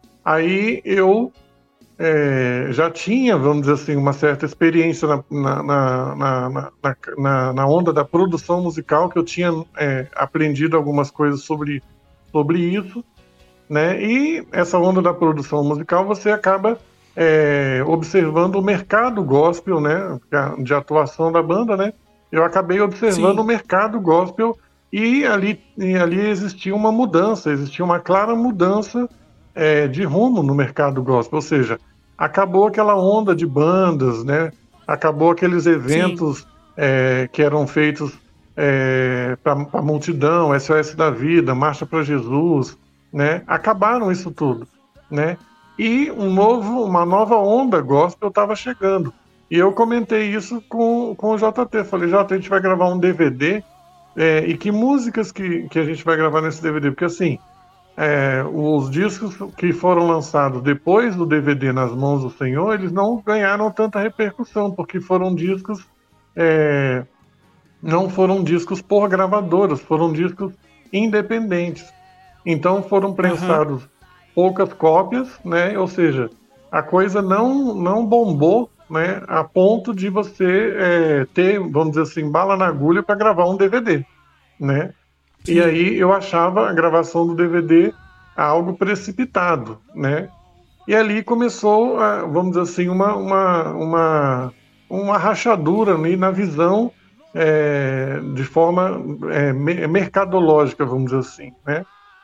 Aí eu é, já tinha, vamos dizer assim, uma certa experiência na, na, na, na, na, na onda da produção musical, que eu tinha é, aprendido algumas coisas sobre, sobre isso, né? E essa onda da produção musical, você acaba é, observando o mercado gospel, né? De atuação da banda, né? Eu acabei observando Sim. o mercado gospel e ali, e ali existia uma mudança, existia uma clara mudança é, de rumo no mercado gospel, ou seja, acabou aquela onda de bandas, né? Acabou aqueles eventos é, que eram feitos é, para a multidão, S O S da Vida, Marcha para Jesus, né? Acabaram isso tudo, né? E um novo, uma nova onda gospel estava chegando. E eu comentei isso com, com o J T. Falei, J T, a gente vai gravar um D V D. É, e que músicas que, que a gente vai gravar nesse D V D? Porque assim, é, os discos que foram lançados depois do D V D nas mãos do Senhor, eles não ganharam tanta repercussão, porque foram discos, é, não foram discos por gravadoras, foram discos independentes. Então foram prensados uhum. poucas cópias, né? Ou seja, a coisa não, não bombou, né, a ponto de você é, ter, vamos dizer assim, bala na agulha para gravar um D V D, né? Sim. E aí eu achava a gravação do D V D algo precipitado, né? E ali começou, a, vamos dizer assim, uma, uma, uma, uma rachadura ali na visão é, de forma é, mercadológica, vamos dizer assim, né?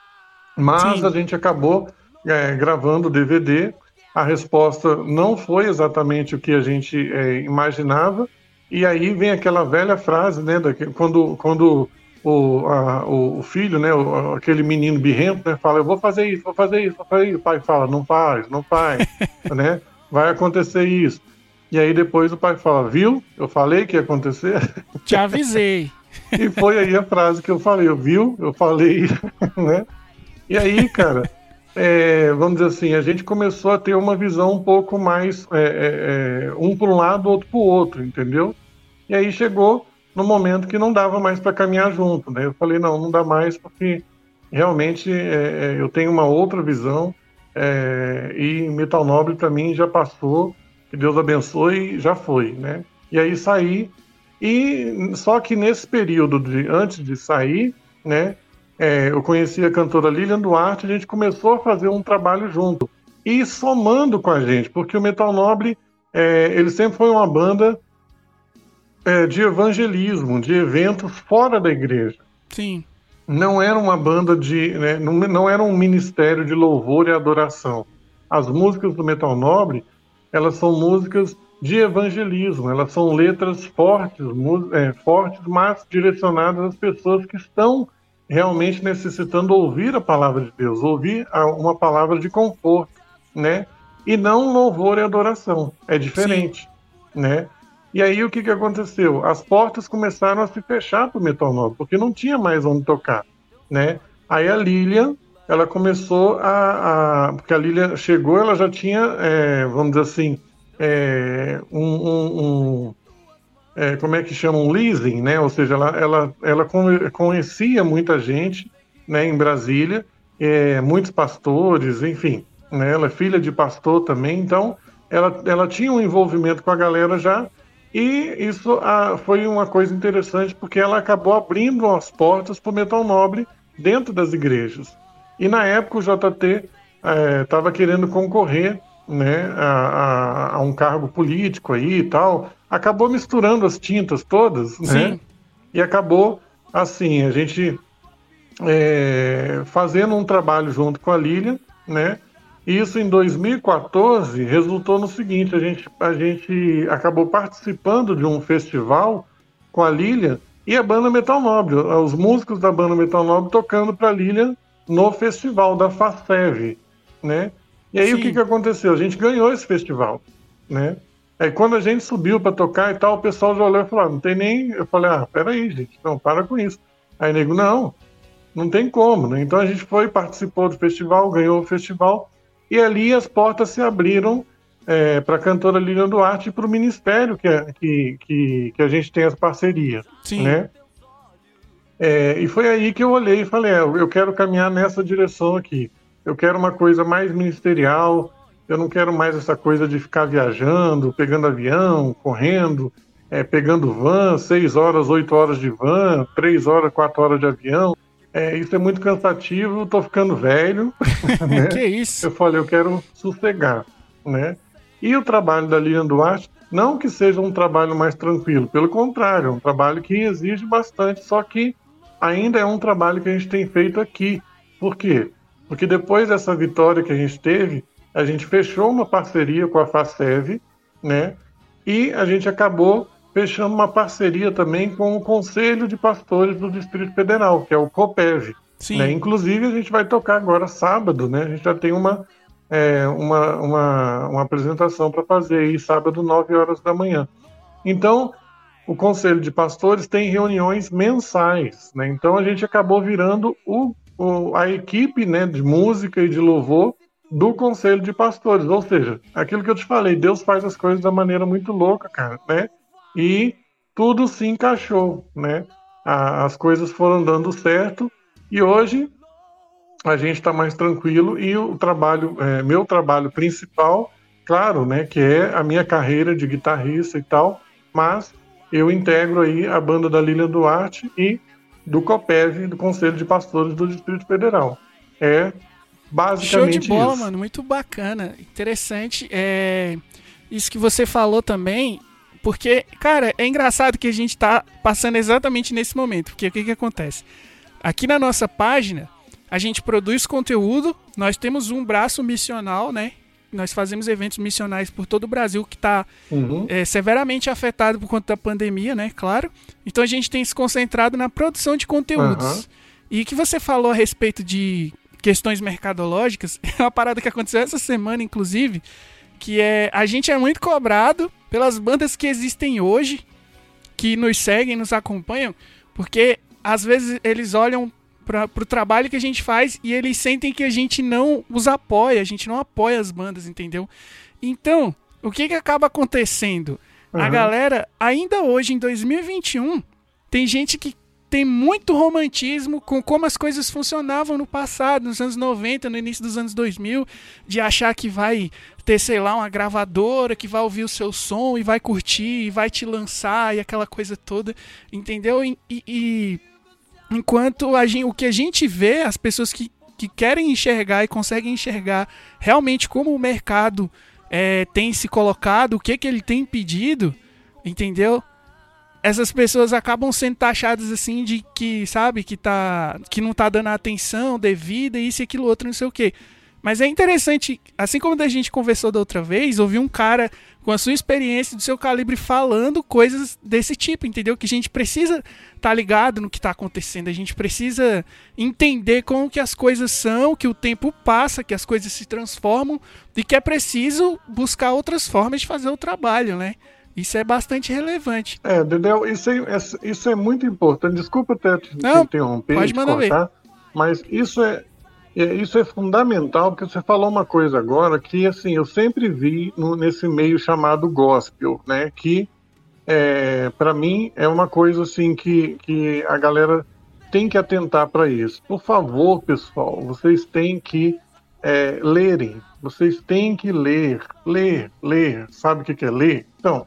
Mas Sim. a gente acabou é, gravando o D V D. A resposta não foi exatamente o que a gente é, imaginava, e aí vem aquela velha frase, né, daquele, quando, quando o, a, o filho, né, o, aquele menino birrento, né, fala, eu vou fazer isso, vou fazer isso, vou fazer isso, o pai fala, não faz, não faz, né, vai acontecer isso. E aí depois o pai fala, viu, eu falei que ia acontecer?
Te avisei.
E foi aí a frase que eu falei, viu, eu falei, né, e aí, cara... É, vamos dizer assim, a gente começou a ter uma visão um pouco mais é, é, um para um lado, outro para o outro, entendeu? E aí chegou no momento que não dava mais para caminhar junto, né? Eu falei, não, não dá mais porque realmente é, eu tenho uma outra visão é, e Metal Nobre para mim já passou, que Deus abençoe, já foi, né? E aí saí, e só que nesse período de, antes de sair, né? É, eu conheci a cantora Lilian Duarte, a gente começou a fazer um trabalho junto. E somando com a gente, porque o Metal Nobre, é, ele sempre foi uma banda é, de evangelismo, de eventos fora da igreja.
Sim.
Não era uma banda de... Né, não, não era um ministério de louvor e adoração. As músicas do Metal Nobre, elas são músicas de evangelismo, elas são letras fortes, é, fortes, mas direcionadas às pessoas que estão... realmente necessitando ouvir a palavra de Deus, ouvir uma palavra de conforto, né? E não louvor e adoração, é diferente, Sim. né? E aí o que, que aconteceu? As portas começaram a se fechar para o Metal Nobre, porque não tinha mais onde tocar, né? Aí a Lilian, ela começou a... a porque a Lilian chegou, ela já tinha, é, vamos dizer assim, é, um, um, um é, como é que chamam, leasing, né? Ou seja, ela, ela, ela conhecia muita gente, né, em Brasília, é, muitos pastores, enfim, né? Ela é filha de pastor também, então ela, ela tinha um envolvimento com a galera já, e isso ah, foi uma coisa interessante, porque ela acabou abrindo as portas para o metal nobre dentro das igrejas. E na época o J T estava é, querendo concorrer, né, a, a, a um cargo político aí e tal, acabou misturando as tintas todas, né?
Sim.
E acabou assim, a gente é, fazendo um trabalho junto com a Lilian, né? E isso em dois mil e quatorze resultou no seguinte: a gente, a gente acabou participando de um festival com a Lilian e a banda Metal Nobre, os músicos da banda Metal Nobre tocando para a Lilian no festival da FACEV, né? E aí Sim. o que, que aconteceu? A gente ganhou esse festival, né? Aí quando a gente subiu para tocar e tal, o pessoal já olhou e falou: ah, não tem nem... Eu falei: ah, peraí, gente, não, para com isso. Aí nego, não, não tem como, né? Então a gente foi, participou do festival, ganhou o festival, e ali as portas se abriram é, para a cantora Lilian Duarte e para o ministério que, que, que, que a gente tem as parcerias,
Sim.
né? É, e foi aí que eu olhei e falei: é, eu quero caminhar nessa direção aqui. Eu quero uma coisa mais ministerial, eu não quero mais essa coisa de ficar viajando, pegando avião, correndo, é, pegando van, seis horas, oito horas de van, três horas, quatro horas de avião. É, isso é muito cansativo, tô ficando velho. Né?
Que isso?
Eu falei: eu quero sossegar, né? E o trabalho da Lilian Duarte, não que seja um trabalho mais tranquilo, pelo contrário, é um trabalho que exige bastante, só que ainda é um trabalho que a gente tem feito aqui. Por quê? Porque depois dessa vitória que a gente teve, a gente fechou uma parceria com a FACEV, né? E a gente acabou fechando uma parceria também com o Conselho de Pastores do Distrito Federal, que é o COPEV. Né? Inclusive, a gente vai tocar agora sábado, né? A gente já tem uma, é, uma, uma, uma apresentação para fazer aí, sábado, nove horas da manhã. Então, o Conselho de Pastores tem reuniões mensais, né? Então a gente acabou virando o, o, a equipe, né, de música e de louvor do Conselho de Pastores. Ou seja, aquilo que eu te falei, Deus faz as coisas da maneira muito louca, cara, né? E tudo se encaixou, né? A, as coisas foram dando certo e hoje a gente está mais tranquilo e o trabalho, é, meu trabalho principal, claro, né, que é a minha carreira de guitarrista e tal, mas eu integro aí a banda da Lilian Duarte e do COPEV, do Conselho de Pastores do Distrito Federal. É basicamente isso.
Show de bola, isso. Mano, muito bacana, interessante. É... Isso que você falou também, porque, cara, é engraçado que a gente tá passando exatamente nesse momento, porque o que que acontece? Aqui na nossa página, a gente produz conteúdo, nós temos um braço missional, né? Nós fazemos eventos missionais por todo o Brasil que está uhum. é, severamente afetado por conta da pandemia, né? Claro. Então a gente tem se concentrado na produção de conteúdos. Uhum. E o que você falou a respeito de questões mercadológicas é uma parada que aconteceu essa semana, inclusive, que é a gente é muito cobrado pelas bandas que existem hoje, que nos seguem, nos acompanham, porque às vezes eles olham para o trabalho que a gente faz e eles sentem que a gente não os apoia, a gente não apoia as bandas, entendeu? Então, o que que acaba acontecendo? Uhum. A galera, ainda hoje, em dois mil e vinte e um, tem gente que tem muito romantismo com como as coisas funcionavam no passado, nos anos noventa, no início dos anos dois mil, de achar que vai ter, sei lá, uma gravadora que vai ouvir o seu som e vai curtir e vai te lançar e aquela coisa toda, entendeu? E... e enquanto a gente, o que a gente vê, as pessoas que, que querem enxergar e conseguem enxergar realmente como o mercado é, tem se colocado, o que, que ele tem pedido, entendeu? Essas pessoas acabam sendo taxadas assim de que, sabe, que, tá, que não tá dando a atenção devida, isso e aquilo outro, não sei o quê. Mas é interessante, assim como a gente conversou da outra vez, ouvir um cara com a sua experiência, do seu calibre, falando coisas desse tipo, entendeu? Que a gente precisa estar tá ligado no que está acontecendo, a gente precisa entender como que as coisas são, que o tempo passa, que as coisas se transformam e que é preciso buscar outras formas de fazer o trabalho, né? Isso é bastante relevante.
É, Dedéu, isso é, isso é muito importante. Desculpa até te,
Não,
te interromper,
pode mandar
cortar, ver. Mas isso é... Isso é fundamental, porque você falou uma coisa agora que, assim, eu sempre vi no, nesse meio chamado gospel, né, que é, para mim, é uma coisa assim que, que a galera tem que atentar para isso. Por favor, pessoal, vocês têm que é, lerem. Vocês têm que ler, ler, ler. Sabe o que é ler? Então,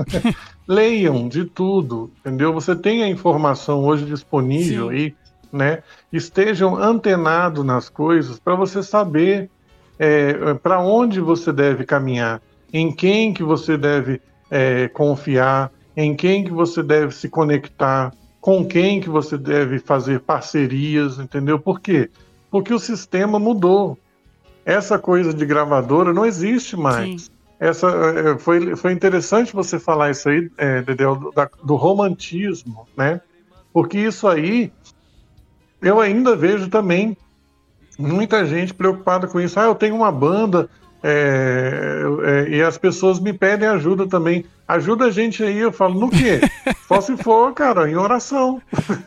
leiam de tudo, entendeu? Você tem a informação hoje disponível
Sim.
aí, né? Estejam antenados nas coisas para você saber é, para onde você deve caminhar, em quem que você deve é, confiar, em quem que você deve se conectar, com quem que você deve fazer parcerias, entendeu? Por quê? Porque o sistema mudou. Essa coisa de gravadora não existe mais.
Sim.
Essa, foi, foi interessante você falar isso aí, é, Dedéu, do, da, do romantismo, né? Porque isso aí, eu ainda vejo também muita gente preocupada com isso. Ah, eu tenho uma banda é, é, e as pessoas me pedem ajuda também. Ajuda a gente aí. Eu falo, no quê? Só se for, cara, em oração.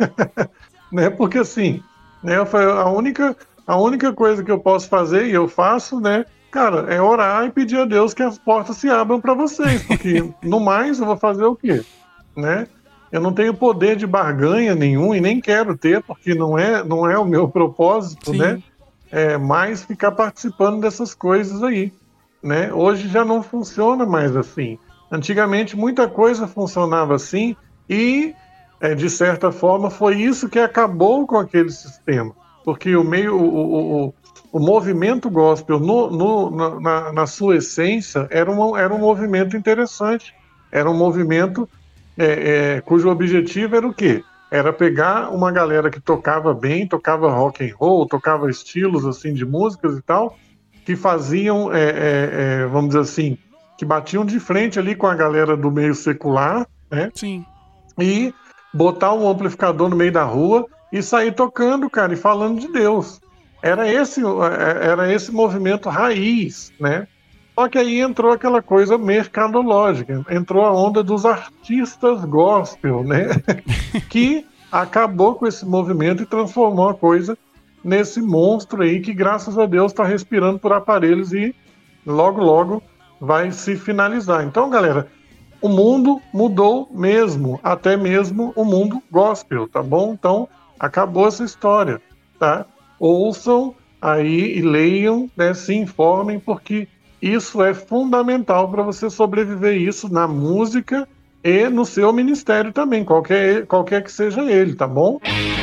Né? Porque assim, né, a única... A única coisa que eu posso fazer, e eu faço, né, cara, é orar e pedir a Deus que as portas se abram para vocês, porque no mais eu vou fazer o quê? Né? Eu não tenho poder de barganha nenhum e nem quero ter, porque não é, não é o meu propósito,
Sim.
né? É mais ficar participando dessas coisas aí, né? Hoje já não funciona mais assim. Antigamente muita coisa funcionava assim e, é, de certa forma, foi isso que acabou com aquele sistema. Porque o meio, o, o, o movimento gospel, no, no, na, na sua essência, era um, era um movimento interessante. Era um movimento é, é, cujo objetivo era o quê? Era pegar uma galera que tocava bem, tocava rock and roll, tocava estilos assim de músicas e tal, que faziam, é, é, é, vamos dizer assim, que batiam de frente ali com a galera do meio secular, né?
Sim.
E botar um amplificador no meio da rua e sair tocando, cara, e falando de Deus. Era esse, era esse movimento raiz, né? Só que aí entrou aquela coisa mercadológica, entrou a onda dos artistas gospel, né? Que acabou com esse movimento e transformou a coisa nesse monstro aí que, graças a Deus, está respirando por aparelhos e logo, logo vai se finalizar. Então, galera, o mundo mudou mesmo, até mesmo o mundo gospel, tá bom? Então, acabou essa história, tá? Ouçam aí e leiam, né, se informem, porque isso é fundamental para você sobreviver isso na música e no seu ministério também, qualquer, qualquer que seja ele, tá bom?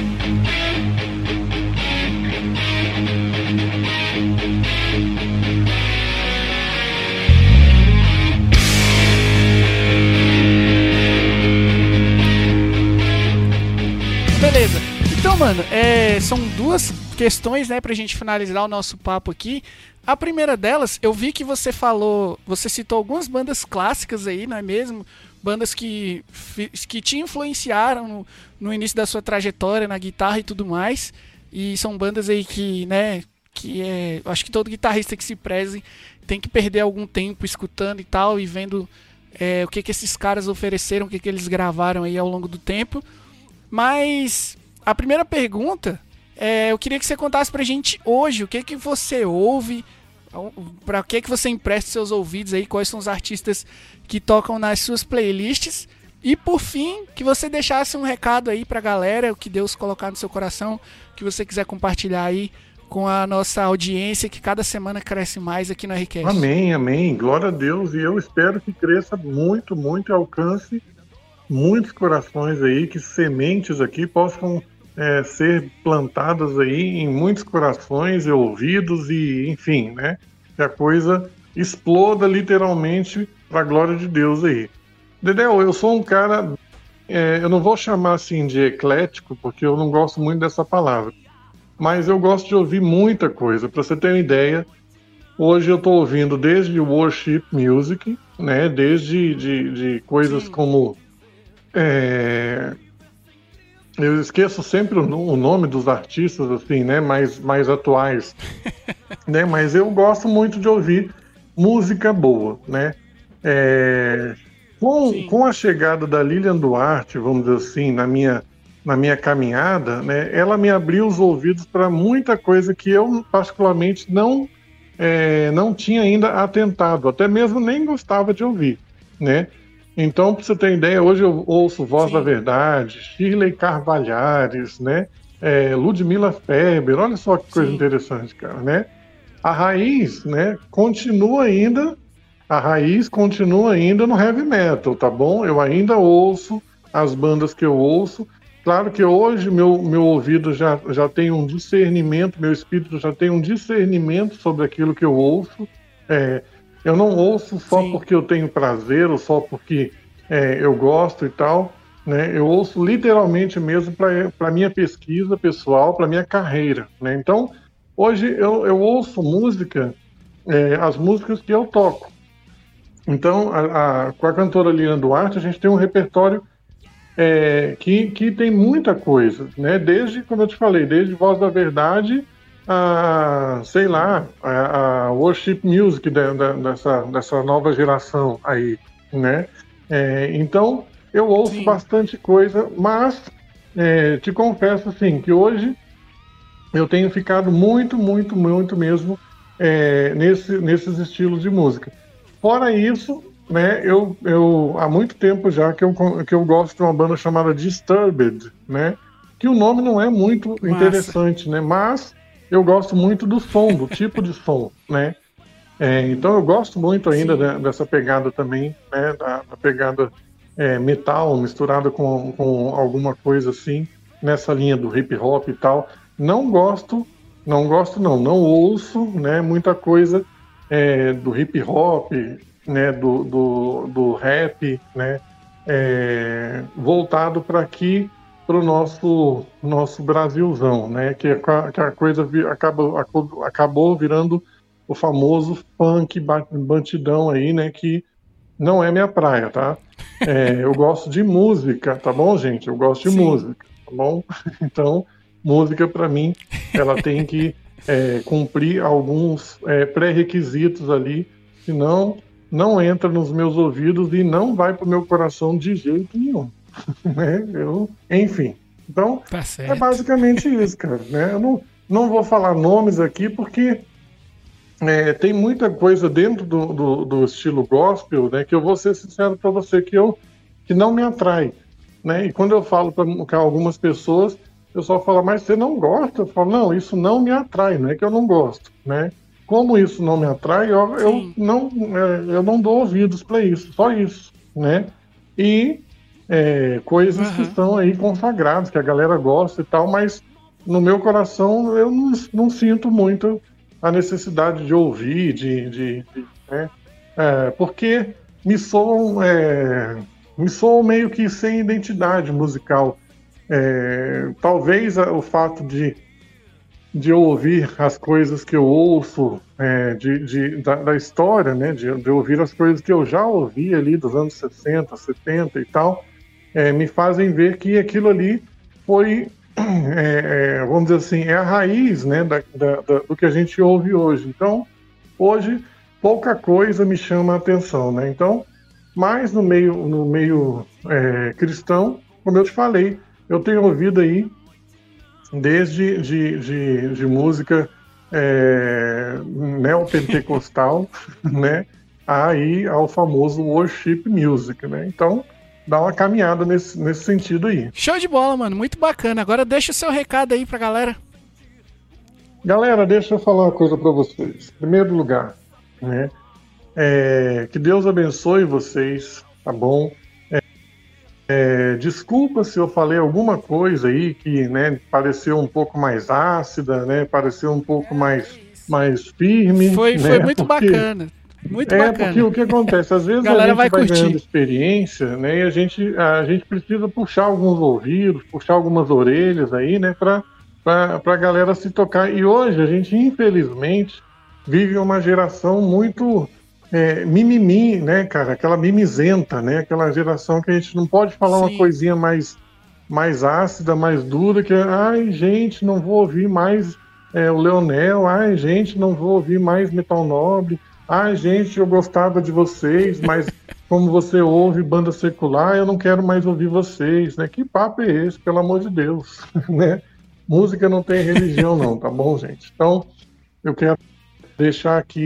Beleza. Então, mano, é, são duas questões, né, pra gente finalizar o nosso papo aqui. A primeira delas, eu vi que você falou, você citou algumas bandas clássicas aí, não é mesmo? Bandas que, que te influenciaram no, no início da sua trajetória na guitarra e tudo mais. E são bandas aí que, né, que é, acho que todo guitarrista que se preze tem que perder algum tempo escutando e tal, e vendo é, o que que esses caras ofereceram, o que que eles gravaram aí ao longo do tempo. Mas a primeira pergunta, é, eu queria que você contasse pra gente hoje o que que você ouve, pra que que você empresta seus ouvidos aí, quais são os artistas que tocam nas suas playlists. E por fim, que você deixasse um recado aí pra galera, o que Deus colocar no seu coração, que você quiser compartilhar aí com a nossa audiência, que cada semana cresce mais aqui no RCast.
Amém, amém. Glória a Deus. E eu espero que cresça muito, muito e alcance muitos corações aí, que sementes aqui possam é, ser plantadas aí em muitos corações e ouvidos e, enfim, né? Que a coisa exploda literalmente para a glória de Deus aí. Dedéu, eu sou um cara, é, eu não vou chamar assim de eclético, porque eu não gosto muito dessa palavra, mas eu gosto de ouvir muita coisa. Para você ter uma ideia, hoje eu estou ouvindo desde worship music, né? Desde de, de coisas Sim. como É... eu esqueço sempre o, o nome dos artistas assim, né, mais, mais atuais, né, mas eu gosto muito de ouvir música boa, né, é... com, com a chegada da Lilian Duarte, vamos dizer assim, na minha, na minha caminhada, né, ela me abriu os ouvidos para muita coisa que eu particularmente não, é, não tinha ainda atentado, até mesmo nem gostava de ouvir, né. Então, para você ter ideia, hoje eu ouço Voz da
Sim.
Verdade, Shirley Carvalhares, né? É, Ludmila Feber, olha só que coisa
Sim.
interessante, cara, né? A raiz, né, continua ainda, a raiz continua ainda no heavy metal, tá bom? Eu ainda ouço as bandas que eu ouço. Claro que hoje meu, meu ouvido já, já tem um discernimento, meu espírito já tem um discernimento sobre aquilo que eu ouço. É, eu não ouço só
Sim.
porque eu tenho prazer ou só porque é, eu gosto e tal, né? Eu ouço literalmente mesmo para minha pesquisa pessoal, para minha carreira, né? Então, hoje eu, eu ouço música, é, as músicas que eu toco. Então, a, a, com a cantora Lilian Duarte, a gente tem um repertório é, que, que tem muita coisa, né? Desde, como eu te falei, desde Voz da Verdade a, sei lá, a, a worship music da, da, dessa, dessa nova geração aí, né? É, então, eu ouço
Sim.
bastante coisa, mas é, te confesso, assim, que hoje eu tenho ficado muito, muito, muito mesmo é, nesse, nesses estilos de música. Fora isso, né, eu, eu há muito tempo já que eu, que eu gosto de uma banda chamada Disturbed, né, que o nome não é muito
Massa.
interessante, né, mas eu gosto muito do som, do tipo de som, né. É, então eu gosto muito ainda
Sim.
da- dessa pegada também, né, da, da pegada é, metal misturada com, com alguma coisa assim, nessa linha do hip hop e tal. Não gosto, não gosto não, não ouço, né, muita coisa é, do hip hop, né, do, do, do rap, né, é, voltado para aqui, para o nosso, nosso Brasilzão, né, que, a- que a coisa vi- acabou, acabou virando o famoso funk ba- batidão aí, né, que não é minha praia, tá? É, eu gosto de música, tá bom, gente? Eu gosto de
Sim.
música, tá bom? Então, música para mim, ela tem que é, cumprir alguns é, pré-requisitos ali, senão não entra nos meus ouvidos e não vai para o meu coração de jeito nenhum, né? Eu, enfim. Então,
Tá
é
certo.
basicamente isso, cara, né? Eu não, não vou falar nomes aqui porque é, tem muita coisa dentro do, do, do estilo gospel, né, que eu vou ser sincero para você que eu que não me atrai, né? E quando eu falo para algumas pessoas, eu só falo, mas você não gosta? Eu falo, não, isso não me atrai, não é que eu não gosto, né? Como isso não me atrai, eu, eu
Sim.
não é, eu não dou ouvidos para isso, só isso, né? E é, coisas que
Aham.
estão aí consagradas, que a galera gosta e tal, mas no meu coração eu não, não sinto muito a necessidade de ouvir, de, de, de né? É, porque me soam, é, me soam meio que sem identidade musical. É, talvez o fato de, de eu ouvir as coisas que eu ouço, é, de, de, da, da história, né? De, de ouvir as coisas que eu já ouvi ali dos anos sessenta, setenta e tal, é, me fazem ver que aquilo ali foi, é, é, vamos dizer assim, é a raiz, né, da, da, da, do que a gente ouve hoje. Então, hoje, pouca coisa me chama a atenção, né? Então, mais no meio, no meio é, cristão, como eu te falei, eu tenho ouvido aí desde de, de, de música é, neopentecostal, né, aí ao famoso worship music, né? Então, dá uma caminhada nesse, nesse sentido aí.
Show de bola, mano. Muito bacana. Agora deixa o seu recado aí pra galera.
Galera, deixa eu falar uma coisa para vocês. Em primeiro lugar, né, é, que Deus abençoe vocês, tá bom? É, desculpa se eu falei alguma coisa aí que, né, pareceu um pouco mais ácida, né, pareceu um pouco mais, mais firme,
Foi, foi
né,
muito
porque
bacana. Muito
é porque
bacana.
o que acontece, às
A
vezes a
galera
gente
vai
vai ganhando
curtir.
experiência, né, e a gente, a gente precisa puxar alguns ouvidos, puxar algumas orelhas aí, né, para para a galera se tocar. E hoje a gente, infelizmente, vive uma geração muito é, mimimi, né, cara? Aquela mimizenta, né? Aquela geração que a gente não pode falar uma
Sim.
coisinha mais, mais ácida, mais dura, que é, ai, gente, não vou ouvir mais é, o Leonel, ai, gente, não vou ouvir mais Metal Nobre, ai, gente, eu gostava de vocês, mas como você ouve banda secular, eu não quero mais ouvir vocês, né? Que papo é esse, pelo amor de Deus, né? Música não tem religião, não, tá bom, gente? Então, eu quero deixar aqui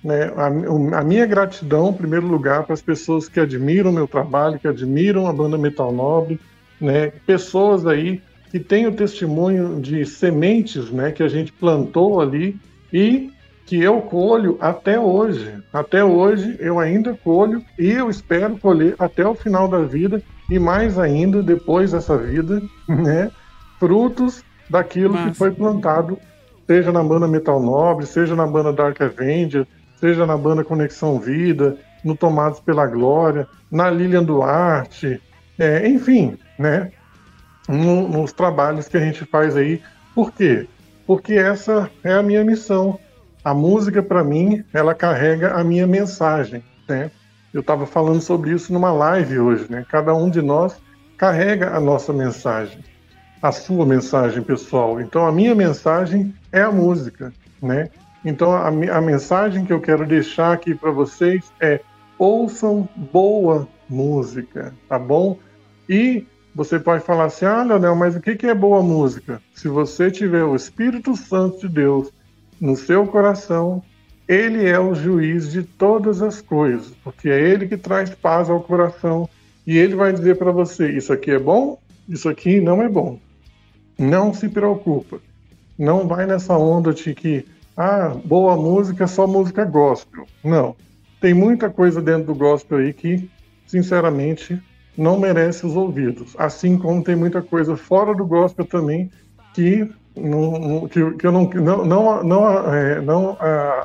né, a, a minha gratidão, em primeiro lugar, para as pessoas que admiram o meu trabalho, que admiram a banda Metal Nobre, né, pessoas aí que têm o testemunho de sementes, né, que a gente plantou ali e que eu colho até hoje. Até hoje eu ainda colho e eu espero colher até o final da vida e mais ainda depois dessa vida, né, frutos daquilo Nossa. que foi plantado, seja na banda Metal Nobre, seja na banda Dark Avenger, seja na banda Conexão Vida, no Tomados pela Glória, na Lilian Duarte, é, enfim, né, no, nos trabalhos que a gente faz aí. Por quê? Porque essa é a minha missão. A música, para mim, ela carrega a minha mensagem, né? Eu estava falando sobre isso numa live hoje, né? Cada um de nós carrega a nossa mensagem, a sua mensagem pessoal. Então, a minha mensagem é a música, né? Então, a, a mensagem que eu quero deixar aqui para vocês é: ouçam boa música, tá bom? E você pode falar assim: ah, Leonel, mas o que é boa música? Se você tiver o Espírito Santo de Deus no seu coração, ele é o juiz de todas as coisas, porque é ele que traz paz ao coração, e ele vai dizer para você: isso aqui é bom, isso aqui não é bom. Não se preocupa. Não vai nessa onda de que, ah, boa música é só música gospel. Não. Tem muita coisa dentro do gospel aí que, sinceramente, não merece os ouvidos. Assim como tem muita coisa fora do gospel também que Não, que, que eu não, não, não, não, é, não ah,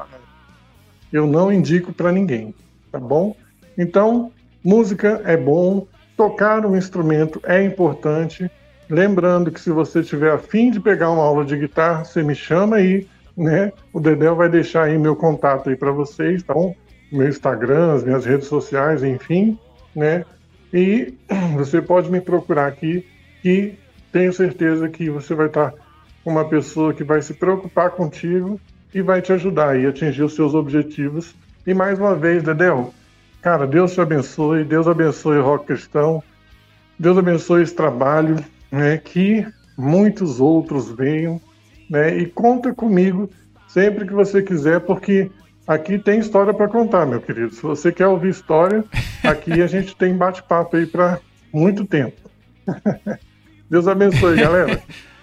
eu não indico para ninguém, tá bom? Então, música é bom, tocar um instrumento é importante. Lembrando que se você tiver a fim de pegar uma aula de guitarra, você me chama aí, né? O Dedéu vai deixar aí meu contato aí para vocês, tá bom? Meu Instagram, as minhas redes sociais, enfim, né? E você pode me procurar aqui, que tenho certeza que você vai estar uma pessoa que vai se preocupar contigo e vai te ajudar aí a atingir os seus objetivos. E mais uma vez, Dedéu, cara, Deus te abençoe, Deus abençoe o Rock Cristão, Deus abençoe esse trabalho, né, que muitos outros venham, né, e conta comigo sempre que você quiser, porque aqui tem história para contar, meu querido. Se você quer ouvir história, aqui a gente tem bate-papo aí para muito tempo. Deus abençoe, galera.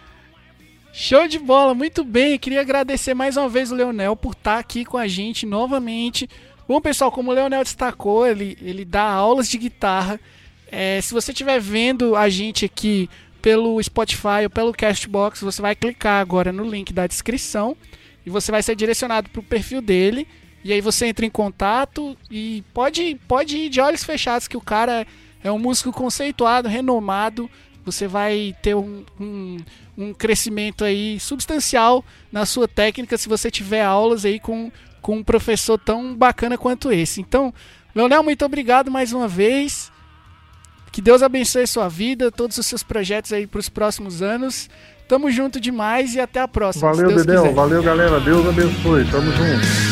Show de bola, muito bem. Queria agradecer mais uma vez o Leonel por estar aqui com a gente novamente. Bom, pessoal, como o Leonel destacou, ele, ele dá aulas de guitarra. É, se você estiver vendo a gente aqui pelo Spotify ou pelo Castbox, você vai clicar agora no link da descrição e você vai ser direcionado para o perfil dele. E aí você entra em contato e pode, pode ir de olhos fechados, que o cara é um músico conceituado, renomado. Você vai ter um, um, um crescimento aí substancial na sua técnica se você tiver aulas aí com, com um professor tão bacana quanto esse. Então, Leonel, muito obrigado mais uma vez. Que Deus abençoe a sua vida, todos os seus projetos aí para os próximos anos. Tamo junto demais e até a próxima.
Valeu, Dedéu. Valeu, galera. Deus abençoe. Tamo junto.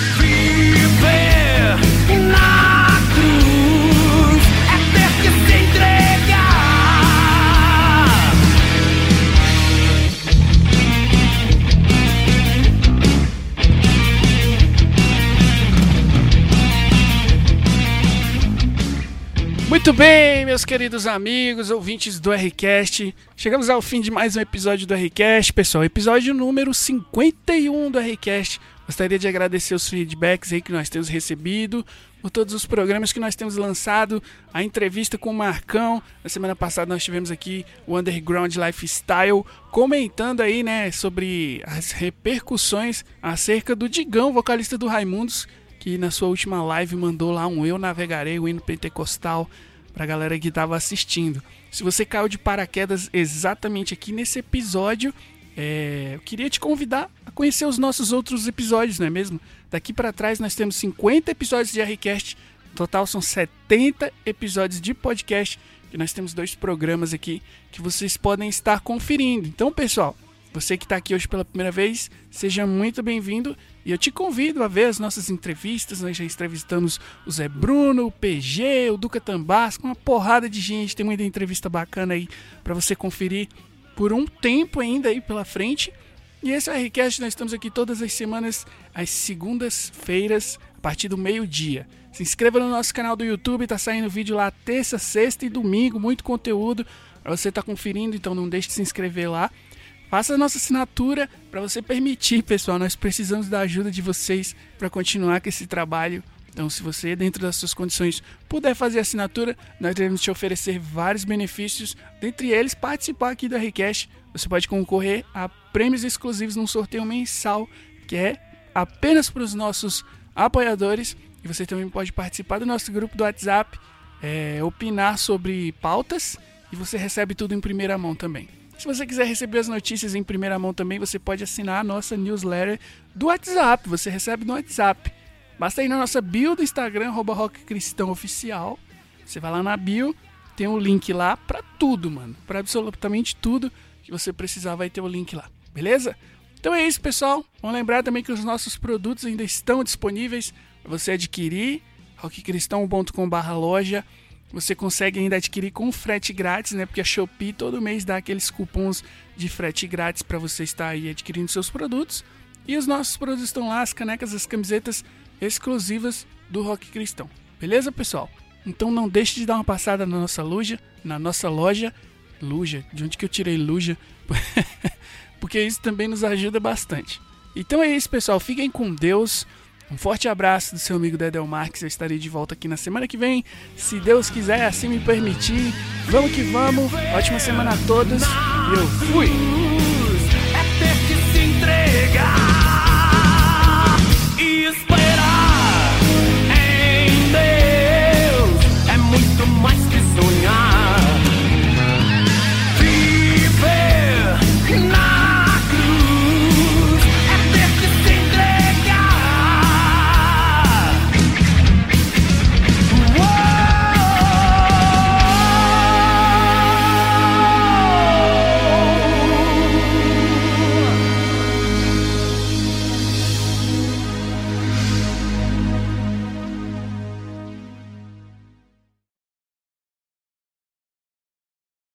Muito bem, meus queridos amigos, ouvintes do RCast, chegamos ao fim de mais um episódio do RCast, pessoal, episódio número cinquenta e um do RCast. Gostaria de agradecer os feedbacks aí que nós temos recebido, por todos os programas que nós temos lançado, a entrevista com o Marcão. Na semana passada nós tivemos aqui o Underground Lifestyle comentando aí, né, sobre as repercussões acerca do Digão, vocalista do Raimundos, que na sua última live mandou lá um Eu Navegarei, o hino pentecostal, pra galera que tava assistindo. Se você caiu de paraquedas exatamente aqui nesse episódio, é, eu queria te convidar a conhecer os nossos outros episódios, não é mesmo? Daqui para trás nós temos cinquenta episódios de RCast, no total são setenta episódios de podcast, e nós temos dois programas aqui que vocês podem estar conferindo. Então, pessoal, você que está aqui hoje pela primeira vez, seja muito bem-vindo e eu te convido a ver as nossas entrevistas. Nós já entrevistamos o Zé Bruno, o P G, o Duca Tambasco, uma porrada de gente, tem muita entrevista bacana aí para você conferir por um tempo ainda aí pela frente. E esse é o RCast, nós estamos aqui todas as semanas, às segundas-feiras, a partir do meio-dia. Se inscreva no nosso canal do YouTube, tá saindo vídeo lá terça, sexta e domingo, muito conteúdo para você estar tá conferindo, então não deixe de se inscrever lá. Faça a nossa assinatura para você permitir, pessoal, nós precisamos da ajuda de vocês para continuar com esse trabalho. Então, se você, dentro das suas condições, puder fazer a assinatura, nós iremos te oferecer vários benefícios, dentre eles participar aqui do Request. Você pode concorrer a prêmios exclusivos num sorteio mensal, que é apenas para os nossos apoiadores. E você também pode participar do nosso grupo do WhatsApp, é, opinar sobre pautas, e você recebe tudo em primeira mão também. Se você quiser receber as notícias em primeira mão também, você pode assinar a nossa newsletter do WhatsApp. Você recebe no WhatsApp. Basta ir na nossa bio do Instagram, arroba Rock Cristão Oficial. Você vai lá na bio, tem um link lá pra tudo, mano. Pra absolutamente tudo que você precisar vai ter o link lá, beleza? Então é isso, pessoal. Vamos lembrar também que os nossos produtos ainda estão disponíveis para você adquirir. rock cristão ponto com barra loja. Você consegue ainda adquirir com frete grátis, né? Porque a Shopee todo mês dá aqueles cupons de frete grátis para você estar aí adquirindo seus produtos. E os nossos produtos estão lá, as canecas, as camisetas exclusivas do Rock Cristão. Beleza, pessoal? Então não deixe de dar uma passada na nossa loja, na nossa loja. Loja? De onde que eu tirei loja? Porque isso também nos ajuda bastante. Então é isso, pessoal. Fiquem com Deus. Um forte abraço do seu amigo Dedel Marques. Eu estarei de volta aqui na semana que vem, se Deus quiser, assim me permitir. Vamos que vamos. Ótima semana a todos. E eu fui!